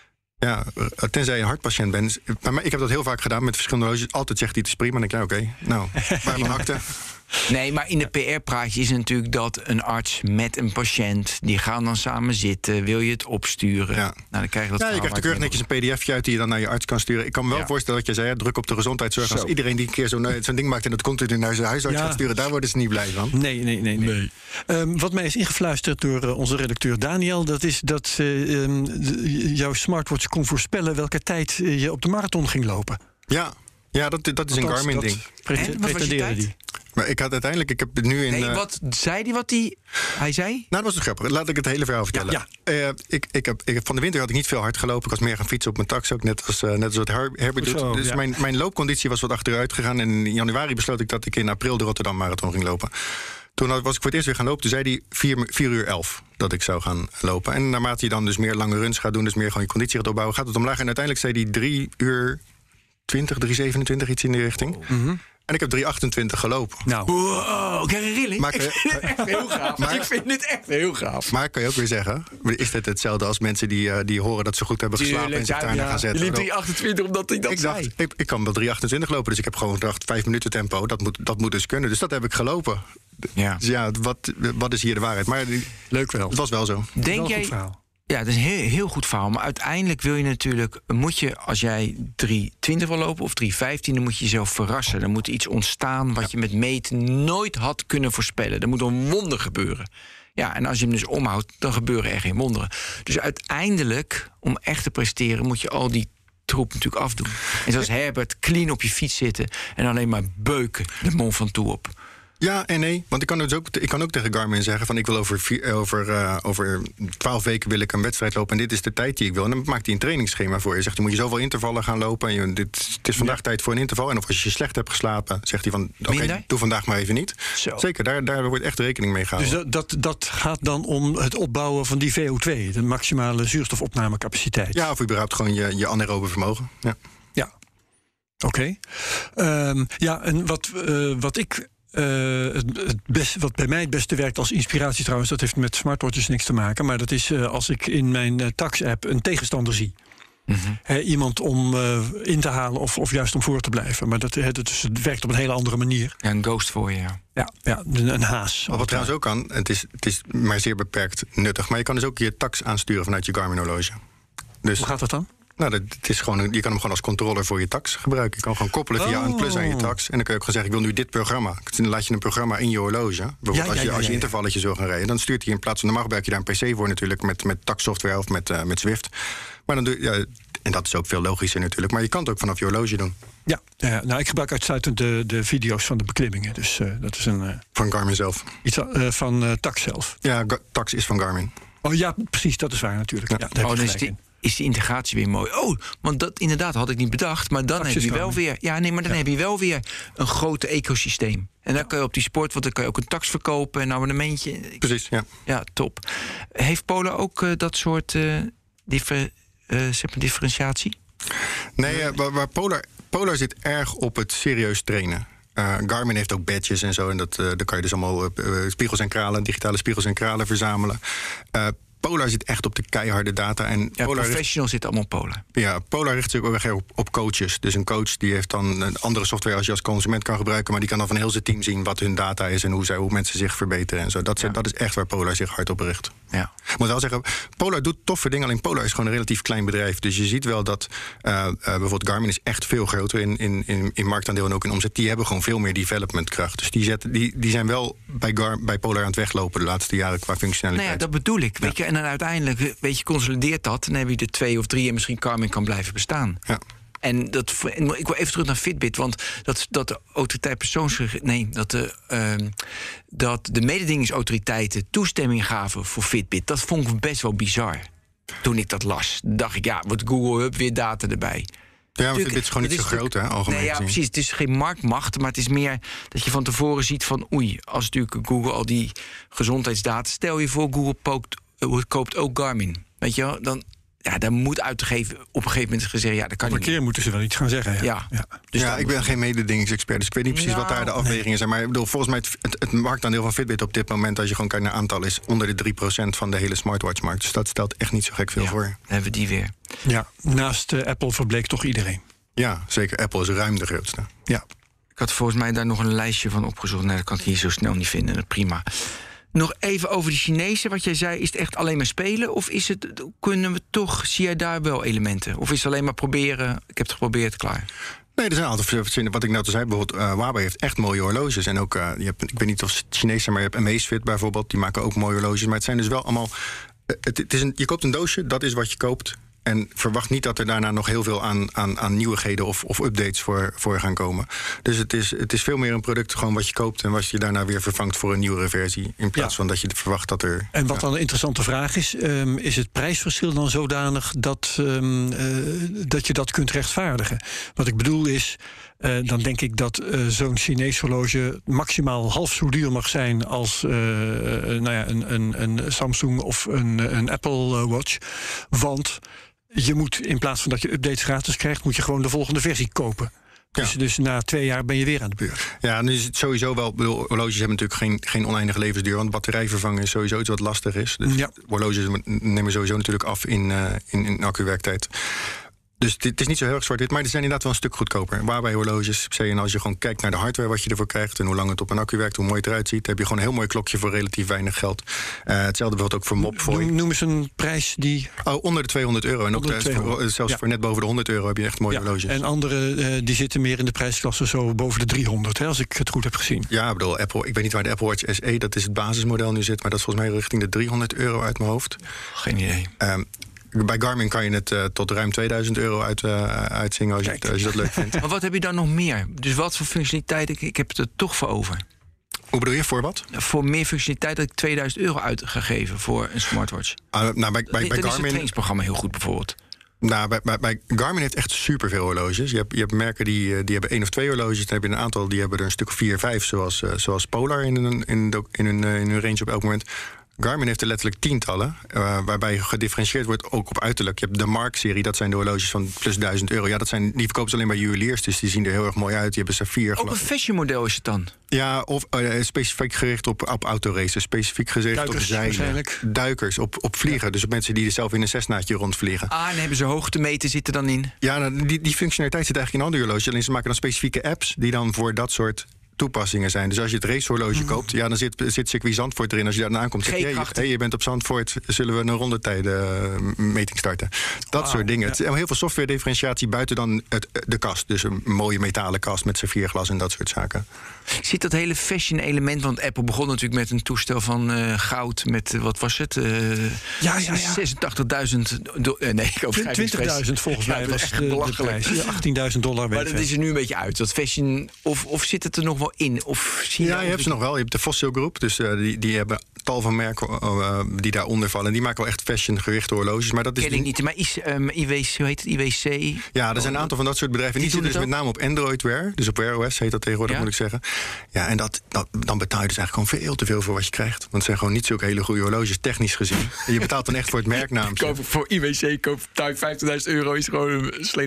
Ja, tenzij je een hartpatiënt bent. Maar ik heb dat heel vaak gedaan met verschillende horloges. Altijd zegt hij, het is prima. En dan denk ik, ja, oké, okay, nou, waar mijn akte? Nee, maar in de P R-praatje is natuurlijk dat een arts met een patiënt... die gaan dan samen zitten, wil je het opsturen? Ja, nou, dan krijg je dat ja je krijgt er keurig netjes een pdfje uit... die je dan naar je arts kan sturen. Ik kan me wel ja. voorstellen dat je zei, ja, druk op de gezondheidszorg... als iedereen die een keer zo'n, zo'n ding maakt... en dat continu naar zijn huisarts ja. gaat sturen... daar worden ze niet blij van. Nee, nee, nee. nee. nee. Um, wat mij is ingefluisterd door uh, onze redacteur Daniel... dat is dat uh, um, de, jouw smartwatch kon voorspellen... welke tijd uh, je op de marathon ging lopen. Ja, ja dat, dat is een Garmin-ding. Pre- wat was je tijd? Maar ik had uiteindelijk, ik heb het nu in... Nee, wat zei hij wat hij... Hij zei? Nou, dat was een grappig. Laat ik het hele verhaal vertellen. Ja, ja. Uh, ik, ik heb, ik, van de winter had ik niet veel hard gelopen. Ik was meer gaan fietsen op mijn tax ook, net als, uh, net als wat Her, Herbert doet. Zo, dus ja. mijn, mijn loopconditie was wat achteruit gegaan. En in januari besloot ik dat ik in april de Rotterdam Marathon ging lopen. Toen was ik voor het eerst weer gaan lopen. Toen zei hij vier uur elf dat ik zou gaan lopen. En naarmate je dan dus meer lange runs gaat doen... dus meer gewoon je conditie gaat opbouwen... gaat het omlaag. En uiteindelijk zei hij drie uur twintig, drie zevenentwintig, iets in die richting. Oh. Mm-hmm. En ik heb drie achtentwintig gelopen. Nou. Wow, krijg je rilling? Maar, ik vind het echt heel gaaf. Maar, ik vind het echt heel gaaf. Maar kan je ook weer zeggen... is dit hetzelfde als mensen die, uh, die horen dat ze goed hebben geslapen... Tuurlijk, en zich daarna ja. gaan zetten? Je liep drie achtentwintig omdat hij dat ik zei. Dacht, ik, ik kan wel drie achtentwintig lopen, dus ik heb gewoon gedacht... vijf minuten tempo, dat moet, dat moet dus kunnen. Dus dat heb ik gelopen. Ja. Dus ja, wat, wat is hier de waarheid? Maar leuk wel. Het was wel zo. Denk jij... Ja, dat is een heel, heel goed verhaal. Maar uiteindelijk wil je natuurlijk... moet je, als jij drie twintig wil lopen of drie vijftien... dan moet je jezelf verrassen. Er moet iets ontstaan wat ja. je met meten nooit had kunnen voorspellen. Er moet een wonder gebeuren. Ja, en als je hem dus omhoudt, dan gebeuren er geen wonderen. Dus uiteindelijk, om echt te presteren... moet je al die troep natuurlijk afdoen. En zoals Herbert, clean op je fiets zitten... en alleen maar beuken de Mont Ventoux op. Ja en nee, want ik kan, dus ook, ik kan ook tegen Garmin zeggen... van ik wil over, vier, over, uh, over twaalf weken wil ik een wedstrijd lopen... en dit is de tijd die ik wil. En dan maakt hij een trainingsschema voor je. Zegt, dan moet je zoveel intervallen gaan lopen... en je, dit, het is vandaag ja. tijd voor een interval. En of als je slecht hebt geslapen, zegt hij van... oké, okay, doe vandaag maar even niet. Zo. Zeker, daar, daar wordt echt rekening mee gehouden. Dus dat, dat, dat gaat dan om het opbouwen van die V O twee... de maximale zuurstofopnamecapaciteit? Ja, of überhaupt gewoon je, je anaerobe vermogen. Ja, ja. Oké. Okay. Um, ja, en wat, uh, wat ik... Uh, het, het best, wat bij mij het beste werkt als inspiratie trouwens... dat heeft met smartwatches niks te maken... maar dat is uh, als ik in mijn uh, tax-app een tegenstander zie. Mm-hmm. He, iemand om uh, in te halen of, of juist om voor te blijven. Maar dat, he, dat is, het werkt op een hele andere manier. Ja, een ghost voor je, ja. Ja, ja een, een haas. Wat trouwens ook kan, het is, het is maar zeer beperkt nuttig... maar je kan dus ook je tax aansturen vanuit je Garmin-horloge. Dus, hoe gaat dat dan? Nou, dat, het is gewoon, je kan hem gewoon als controller voor je tax gebruiken. Je kan gewoon koppelen via oh. een plus aan je tax. En dan kun je ook gewoon zeggen, ik wil nu dit programma. Dan laat je een programma in je horloge. Bijvoorbeeld ja, ja, als je, ja, ja, ja. je intervalletjes wil gaan rijden. Dan stuurt hij in plaats van, normaal gebruik je daar een pc voor natuurlijk... met, met taxsoftware of met, uh, met Zwift. Maar dan doe ja, en dat is ook veel logischer natuurlijk. Maar je kan het ook vanaf je horloge doen. Ja, ja nou, ik gebruik uitsluitend de, de video's van de beklimmingen. Dus uh, dat is een... Uh, van Garmin zelf? Iets uh, van uh, tax zelf. Ja, Ga- tax is van Garmin. Oh ja, precies, dat is waar natuurlijk. Ja. Ja, daar oh, heb je dus die, is die integratie weer mooi. Oh, want dat inderdaad had ik niet bedacht. Maar dan heb je wel weer... Ja, nee, maar dan ja. heb je wel weer een groot ecosysteem. En dan kan je op die sport, want dan kan je ook een tax verkopen... en een abonnementje. Precies, ja. Ja, top. Heeft Polar ook uh, dat soort uh, differ, uh, zeg maar differentiatie? Nee, uh, waar, waar Polar, Polar zit erg op het serieus trainen. Uh, Garmin heeft ook badges en zo. En dat, uh, daar kan je dus allemaal uh, spiegels en kralen, digitale spiegels en kralen verzamelen. Uh, Polar zit echt op de keiharde data. En ja, Polar professional richt, zit allemaal Polar. Ja, Polar richt zich ook echt op, op coaches. Dus een coach die heeft dan een andere software als je als consument kan gebruiken, maar die kan dan van heel zijn team zien wat hun data is en hoe, zij, hoe mensen zich verbeteren en zo. Dat, ja. dat is echt waar Polar zich hard op richt. Ja. Ik moet wel zeggen, Polar doet toffe dingen. Alleen Polar is gewoon een relatief klein bedrijf. Dus je ziet wel dat uh, uh, bijvoorbeeld Garmin is echt veel groter in, in, in, in marktaandeel en ook in omzet. Die hebben gewoon veel meer developmentkracht. Dus die, zetten, die, die zijn wel bij, Gar, bij Polar aan het weglopen de laatste jaren qua functionaliteit. Nou ja, dat bedoel ik. Ja. Weet je, en dan uiteindelijk, weet je, consolideert dat. Dan heb je er twee of drie en misschien Garmin kan blijven bestaan. Ja. En dat, ik wil even terug naar Fitbit, want dat, dat de autoriteit persoonsgegevens, nee, dat de, uh, dat de mededingingsautoriteiten toestemming gaven voor Fitbit, dat vond ik best wel bizar. Toen ik dat las, dacht ik, ja, wordt Google Hub weer data erbij. Ja, maar Fitbit is gewoon niet zo groot, hè, algemeen nee, ja, precies. Het is geen marktmacht, maar het is meer dat je van tevoren ziet van, oei, als natuurlijk Google al die gezondheidsdata, stel je voor, Google pookt, uh, koopt ook Garmin. Weet je wel, dan. Ja, daar moet uitgegeven op een gegeven moment gezegd, ja, dat kan op een niet. keer moeten ze wel iets gaan zeggen. Ja, ja. ja. Dus ja ik ben geen mededingingsexpert, dus ik weet niet precies nou, wat daar de afwegingen nee. zijn. Maar ik bedoel, volgens mij het, het, het marktaandeel van Fitbit op dit moment, als je gewoon kijkt naar aantal, is onder de drie procent van de hele smartwatchmarkt. Dus dat stelt echt niet zo gek veel ja, voor. Dan hebben we die weer. Ja, naast uh, Apple verbleek toch iedereen. Ja, zeker. Apple is ruim de grootste. Ja. Ik had volgens mij daar nog een lijstje van opgezocht. Nee, dat kan ik hier zo snel niet vinden. Prima. Nog even over de Chinezen. Wat jij zei, is het echt alleen maar spelen? Of is het, kunnen we toch, zie jij daar wel elementen? Of is het alleen maar proberen, ik heb het geprobeerd, klaar? Nee, er zijn een aantal verschillende. Wat ik net al zei, bijvoorbeeld uh, Huawei heeft echt mooie horloges. En ook, uh, je hebt, ik weet niet of het Chinees zijn, maar je hebt Amazfit bijvoorbeeld. Die maken ook mooie horloges. Maar het zijn dus wel allemaal. Uh, het, het is een, je koopt een doosje, dat is wat je koopt. En verwacht niet dat er daarna nog heel veel aan, aan, aan nieuwigheden of, of updates voor, voor gaan komen. Dus het is, het is veel meer een product gewoon wat je koopt en wat je daarna weer vervangt voor een nieuwere versie. In plaats ja. van dat je verwacht dat er. En wat ja. dan een interessante vraag is, um, is het prijsverschil dan zodanig dat, um, uh, dat je dat kunt rechtvaardigen? Wat ik bedoel is, uh, dan denk ik dat uh, zo'n Chinees horloge maximaal half zo duur mag zijn als uh, uh, nou ja, een, een, een Samsung of een, een Apple Watch. Want je moet, in plaats van dat je updates gratis krijgt, moet je gewoon de volgende versie kopen. Dus, ja. dus na twee jaar ben je weer aan de beurt. Ja, nu is het sowieso wel. Bedoel, horloges hebben natuurlijk geen, geen oneindige levensduur. Want batterij vervangen is sowieso iets wat lastig is. Dus ja. horloges nemen sowieso natuurlijk af in, uh, in, in accuwerktijd. Dus het is niet zo heel erg zwart-wit, maar die zijn inderdaad wel een stuk goedkoper. Waarbij horloges, en als je gewoon kijkt naar de hardware wat je ervoor krijgt en hoe lang het op een accu werkt, hoe mooi het eruit ziet, heb je gewoon een heel mooi klokje voor relatief weinig geld. Uh, hetzelfde bijvoorbeeld ook voor Mobvoi. Noem, noem eens een prijs die. Oh, onder de tweehonderd euro. En ook de, tweehonderd. zelfs ja. voor net boven de honderd euro heb je echt mooie ja. horloges. En andere uh, die zitten meer in de prijsklasse zo boven de driehonderd, hè, als ik het goed heb gezien. Ja, ik bedoel, Apple, ik weet niet waar de Apple Watch S E, dat is het basismodel nu zit, maar dat is volgens mij richting de driehonderd euro uit mijn hoofd. Geen idee. Um, Bij Garmin kan je het uh, tot ruim tweeduizend euro uit, uh, uitzingen als je, het, als je dat leuk vindt. Maar wat heb je dan nog meer? Dus wat voor functionaliteit? Ik, ik heb het er toch voor over. Hoe bedoel je, voor wat? Voor meer functionaliteit dat ik tweeduizend euro uit ga geven voor een smartwatch. Uh, nou, bij, bij, bij Garmin is het trainingsprogramma heel goed bijvoorbeeld. Nou, bij, bij, bij Garmin heeft echt superveel horloges. Je hebt, je hebt merken die, die hebben één of twee horloges. Dan heb je een aantal die hebben er een stuk of vier, vijf, zoals, uh, zoals Polar in hun, in, de, in, hun, uh, in hun range op elk moment. Garmin heeft er letterlijk tientallen, uh, waarbij gedifferentieerd wordt ook op uiterlijk. Je hebt de Mark-serie, dat zijn de horloges van plus duizend euro. Ja, dat zijn, die verkopen ze alleen bij juweliers, dus die zien er heel erg mooi uit. Die hebben saffier. Ook een fashion model is het dan? Ja, of uh, specifiek gericht op, op autoraces, specifiek gericht Duikers, op zeilen. Duikers, op, op vliegen. Ja. Dus op mensen die er zelf in een Cessnaatje rondvliegen. Ah, en hebben ze hoogtemeter zitten dan in? Ja, nou, die, die functionaliteit zit eigenlijk in andere horloges. Alleen ze maken dan specifieke apps die dan voor dat soort toepassingen zijn. Dus als je het racehorloge koopt, ja, dan zit, zit circuit Zandvoort erin. Als je daar aankomt, zeg je, hey, hey, je bent op Zandvoort, zullen we een rondetijdenmeting starten? Dat wow, soort dingen. Ja. Het is heel veel software differentiatie buiten dan het, de kast. Dus een mooie metalen kast met saffierglas en dat soort zaken. Zit dat hele fashion element, want Apple begon natuurlijk met een toestel van uh, goud met, uh, wat was het? Uh, ja, ja, ja. zesentachtigduizend uh, nee, ik overdrijf twintigduizend volgens mij ja, was de, de prijs. Ja, achttienduizend dollar. Maar dat is er nu een beetje uit. Dat fashion, of, of zit het er nog wel in? Of zie je ja, je hebt ze nog wel. Je hebt de Fossil Group, dus uh, die, die hebben tal van merken uh, die daaronder vallen. Die maken wel echt fashion-gerichte horloges. Maar dat is ken ik niet. Maar is, um, I W C, hoe heet het? I W C? Ja, er zijn een aantal van dat soort bedrijven. Die, die zitten dus met name op Android Wear. Dus op Wear O S heet dat tegenwoordig, ja. moet ik zeggen. Ja, en dat, dat, dan betaal je dus eigenlijk gewoon veel te veel voor wat je krijgt. Want het zijn gewoon niet zulke hele goede horloges, technisch gezien. En je betaalt dan echt voor het merknaam. Voor I W C koop vijftigduizend euro is gewoon een slecht ding.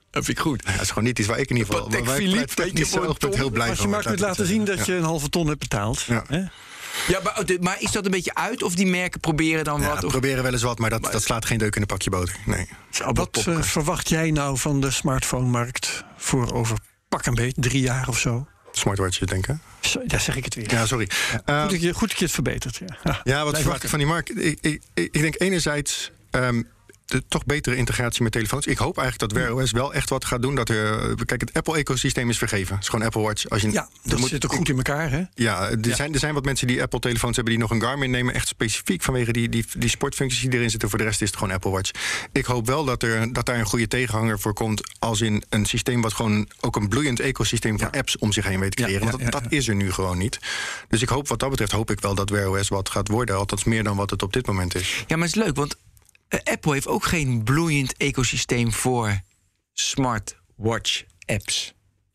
Dat vind ik goed. Ja, dat is gewoon niet iets waar ik in ieder geval... Patek waar Philippe, ik weet je, niet voor zelf een ton. heel blij Als je van maar word, kunt laat ik laten het zien dat zeggen. je een halve ton hebt betaald. Ja. Hè? Ja, maar, maar is dat een beetje uit? Of die merken proberen dan Ja, wat? Of... proberen wel eens wat, maar dat, dat slaat geen deuk in een pakje boter. Nee. Wat uh, verwacht jij nou van de smartphone-markt voor over pak een beet, drie jaar of zo? Smartwatches, denken. Zo, daar zeg ik het weer. Ja, sorry. Ja, Uh, goed, dat je, goed dat je het verbetert. Ja, ja, ja wat blijf verwacht ik van die markt? Ik, ik, ik denk enerzijds... Um, de toch betere integratie met telefoons. Ik hoop eigenlijk dat Wear O S wel echt wat gaat doen. Dat er, kijk, het Apple-ecosysteem is vergeven. Het is gewoon Apple Watch. Als je, ja, dat moet, zit ook goed in elkaar, hè? Ja, er, ja. Zijn, er zijn wat mensen die Apple-telefoons hebben... die nog een Garmin nemen, echt specifiek vanwege die, die, die sportfuncties die erin zitten. Voor de rest is het gewoon Apple Watch. Ik hoop wel dat, er, dat daar een goede tegenhanger voor komt... als in een systeem wat gewoon ook een bloeiend ecosysteem... van ja. apps om zich heen weet te creëren. Ja, ja, ja, Want dat, dat is er nu gewoon niet. Dus ik hoop wat dat betreft, hoop ik wel dat Wear O S wat gaat worden. Althans meer dan wat het op dit moment is. Ja, maar het is leuk, want... Uh, Apple heeft ook geen bloeiend ecosysteem voor smartwatch-apps.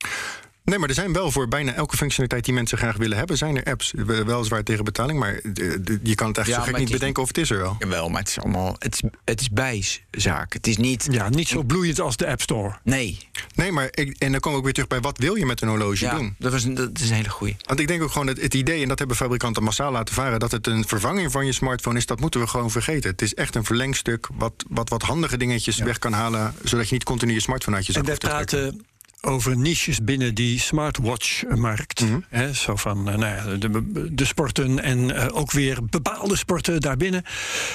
Nee, maar er zijn wel voor bijna elke functionaliteit die mensen graag willen hebben... zijn er apps, weliswaar tegen betaling... maar de, de, je kan het echt ja, zo gek niet bedenken of het is er wel. Jawel, maar het is allemaal... Het is, het is bijzaak. Het is niet... Ja, niet zo bloeiend als de App Store. Nee. Nee, maar ik, en dan komen we ook weer terug bij... wat wil je met een horloge ja, doen? Dat, was een, dat is een hele goeie. Want ik denk ook gewoon dat het idee... en dat hebben fabrikanten massaal laten varen... dat het een vervanging van je smartphone is... dat moeten we gewoon vergeten. Het is echt een verlengstuk... wat wat, wat handige dingetjes ja. weg kan halen... zodat je niet continu je smartphone uit je zak hoeft te trekken. En wij praten over niches binnen die smartwatch-markt. Mm-hmm. He, zo van uh, nou ja, de, de sporten en uh, ook weer bepaalde sporten daarbinnen.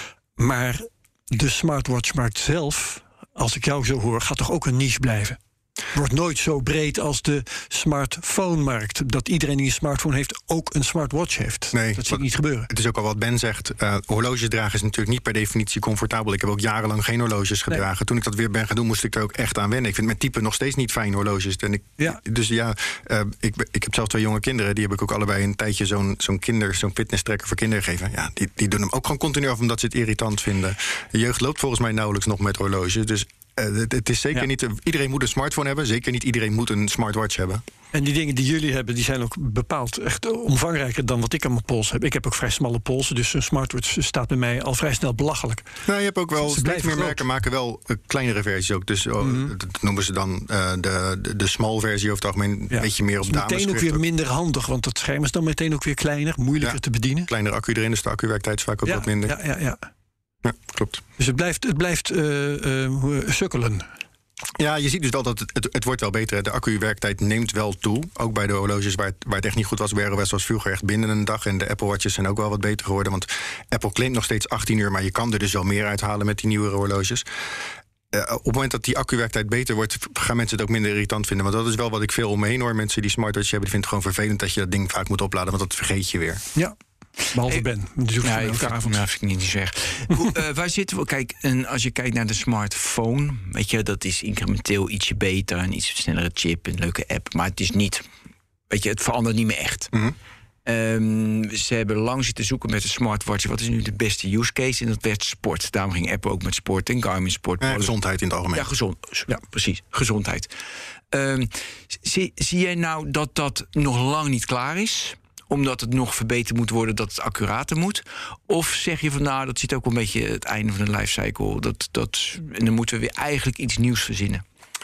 Maar de smartwatch-markt zelf, als ik jou zo hoor, gaat toch ook een niche blijven? Wordt nooit zo breed als de smartphone-markt. Dat iedereen die een smartphone heeft ook een smartwatch heeft. Nee, dat zie ik niet gebeuren. Het is ook al wat Ben zegt. Uh, horloges dragen is natuurlijk niet per definitie comfortabel. Ik heb ook jarenlang geen horloges gedragen. Nee. Toen ik dat weer ben gaan doen, moest ik er ook echt aan wennen. Ik vind mijn type nog steeds niet fijn horloges. En ik, ja. Dus ja, uh, ik, ik heb zelf twee jonge kinderen. Die heb ik ook allebei een tijdje zo'n, zo'n kinder, zo'n fitnesstrekker voor kinderen gegeven. Ja, die, die doen hem ook gewoon continu af omdat ze het irritant vinden. De jeugd loopt volgens mij nauwelijks nog met horloges. Dus Uh, het, het is zeker ja. niet... Iedereen moet een smartphone hebben. Zeker niet iedereen moet een smartwatch hebben. En die dingen die jullie hebben, die zijn ook bepaald echt omvangrijker dan wat ik aan mijn pols heb. Ik heb ook vrij smalle polsen, dus een smartwatch staat bij mij al vrij snel belachelijk. Nou, je hebt ook wel dus steeds meer groot. merken maken wel uh, kleinere versies ook. Dus mm-hmm. uh, dat noemen ze dan uh, de, de, de small versie over het algemeen. Ja. Een beetje meer op dames. Meteen ook weer ook. minder handig, want het scherm is dan meteen ook weer kleiner, moeilijker ja. te bedienen. Kleinere accu erin, dus de accuwerktijd is vaak ook ja, wat minder. Ja, ja, ja. Ja, klopt. Dus het blijft, het blijft uh, uh, sukkelen. Ja, je ziet dus wel dat het, het, het wordt wel beter. De accu-werktijd neemt wel toe. Ook bij de horloges waar het, waar het echt niet goed was. Wear O S was vroeger echt binnen een dag. En de Apple Watches zijn ook wel wat beter geworden. Want Apple claimt nog steeds achttien uur. Maar je kan er dus wel meer uithalen met die nieuwere horloges. Uh, op het moment dat die accu-werktijd beter wordt, gaan mensen het ook minder irritant vinden. Want dat is wel wat ik veel om me heen hoor. Mensen die smartwatch hebben, die vinden het gewoon vervelend dat je dat ding vaak moet opladen. Want dat vergeet je weer. Ja. Behalve hey, Ben. Die doet ja, elke avond. Nou, vind ik niet zeggen. Hoe, uh, waar zitten we? Kijk, en als je kijkt naar de smartphone, weet je, dat is incrementeel ietsje beter, een iets snellere chip, een leuke app, maar het is niet, weet je, het verandert niet meer echt. Mm-hmm. Um, ze hebben lang zitten zoeken met de smartwatch. Wat is nu de beste use case? En dat werd sport. Daarom ging Apple ook met sport en Garmin sport. Ja, gezondheid in het algemeen. Ja, gezond, ja precies. Gezondheid. Um, zie, zie jij nou dat dat nog lang niet klaar is? Omdat het nog verbeterd moet worden, dat het accurater moet? Of zeg je van, nou, dat zit ook een beetje het einde van de lifecycle. Dat, dat, en dan moeten we weer eigenlijk iets nieuws verzinnen.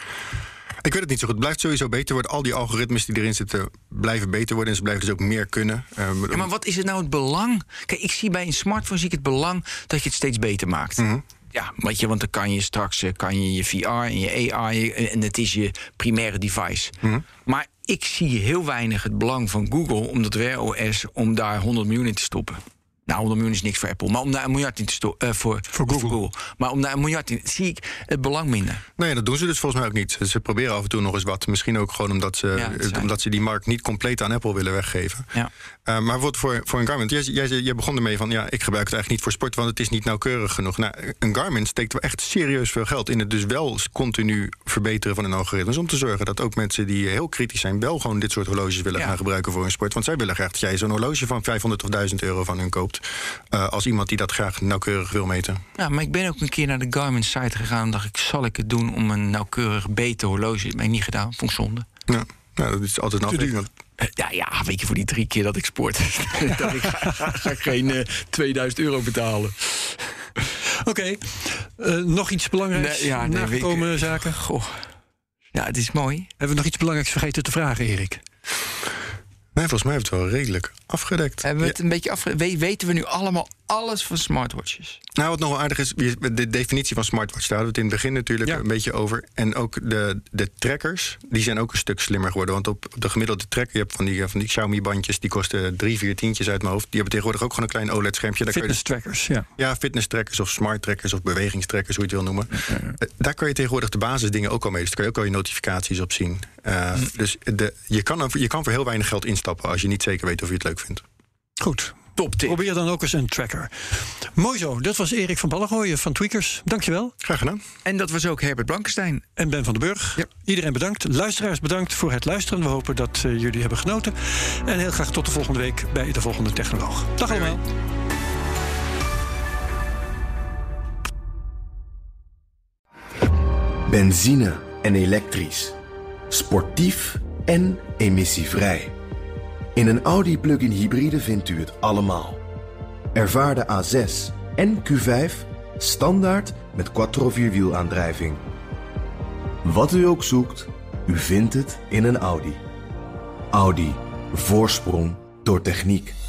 Ik weet het niet zo goed. Het blijft sowieso beter worden. Al die algoritmes die erin zitten blijven beter worden. En ze blijven dus ook meer kunnen. Uh, ja, maar wat is het nou het belang? Kijk, ik zie bij een smartphone zie ik het belang dat je het steeds beter maakt. Mm-hmm. Ja, weet je, want dan kan je straks kan je, je V R en je A I en het is je primaire device. Mm-hmm. Maar ik zie heel weinig het belang van Google om dat Wear O S om daar honderd miljoen in te stoppen. Nou, honderd miljoen is niks voor Apple, maar om daar een miljard in te stoppen uh, voor, voor, Google. voor Google. Maar om daar een miljard in zie ik het belang minder. Nee, dat doen ze dus volgens mij ook niet. Ze proberen af en toe nog eens wat. Misschien ook gewoon omdat ze, ja, omdat ze die markt niet compleet aan Apple willen weggeven. Ja. Uh, maar wat voor, voor een Garmin? Jij, jij, jij begon ermee van, ja, ik gebruik het eigenlijk niet voor sport, want het is niet nauwkeurig genoeg. Nou, een Garmin steekt wel echt serieus veel geld in het dus wel continu verbeteren van hun algoritmes, om te zorgen dat ook mensen die heel kritisch zijn wel gewoon dit soort horloges willen ja. gaan gebruiken voor hun sport. Want zij willen graag dat jij zo'n horloge van vijfhonderd of duizend euro van hun koopt. Uh, als iemand die dat graag nauwkeurig wil meten. Ja, maar ik ben ook een keer naar de Garmin-site gegaan en dacht ik, zal ik het doen om een nauwkeurig beter horloge? Dat heb ik niet gedaan, vond ik zonde. Ja, nou, dat is altijd een afweging. Ja, ja, weet je, voor die drie keer dat ik sport, dat ik ga, ga, ga ik geen uh, tweeduizend euro betalen. Oké, okay. uh, nog iets belangrijks? Nee, ja, nee, nagekomen ik, zaken? Goh. Ja, het is mooi. Hebben we nog iets belangrijks vergeten te vragen, Erik? Nee, volgens mij hebben we het wel redelijk afgedekt. Hebben we het Ja. een beetje afge... We- weten we nu allemaal alles van smartwatches? Nou, wat nog wel aardig is, de definitie van smartwatch, daar hadden we het in het begin natuurlijk Ja. een beetje over. En ook de, de trackers, die zijn ook een stuk slimmer geworden. Want op de gemiddelde tracker, je hebt van die, van die Xiaomi-bandjes, die kosten drie, vier tientjes uit mijn hoofd. Die hebben tegenwoordig ook gewoon een klein O L E D-schermpje. Daar kan je dus- Fitness trackers, ja. Ja, fitness-trackers of smart-trackers of bewegingstrackers, hoe je het wil noemen. Uh, daar kan je tegenwoordig de basisdingen ook al mee. Dus daar kan je ook al je notificaties op zien. Uh, mm. Dus de, je, kan, er- je kan voor heel weinig geld instappen als je niet zeker weet of je het leuk vindt. Goed. Top tip. Probeer dan ook eens een tracker. Mooi zo, dat was Erik van Ballengooien van Tweakers. Dankjewel. Graag gedaan. En dat was ook Herbert Blankenstein. En Ben van den Burg. Ja. Iedereen bedankt. Luisteraars bedankt voor het luisteren. We hopen dat uh, jullie hebben genoten. En heel graag tot de volgende week bij de volgende Technoloog. Dag allemaal. Benzine en elektrisch. Sportief en emissievrij. In een Audi plug-in hybride vindt u het allemaal. Ervaar de A zes en Q vijf standaard met quattro-vierwielaandrijving. Wat u ook zoekt, u vindt het in een Audi. Audi. Voorsprong door techniek.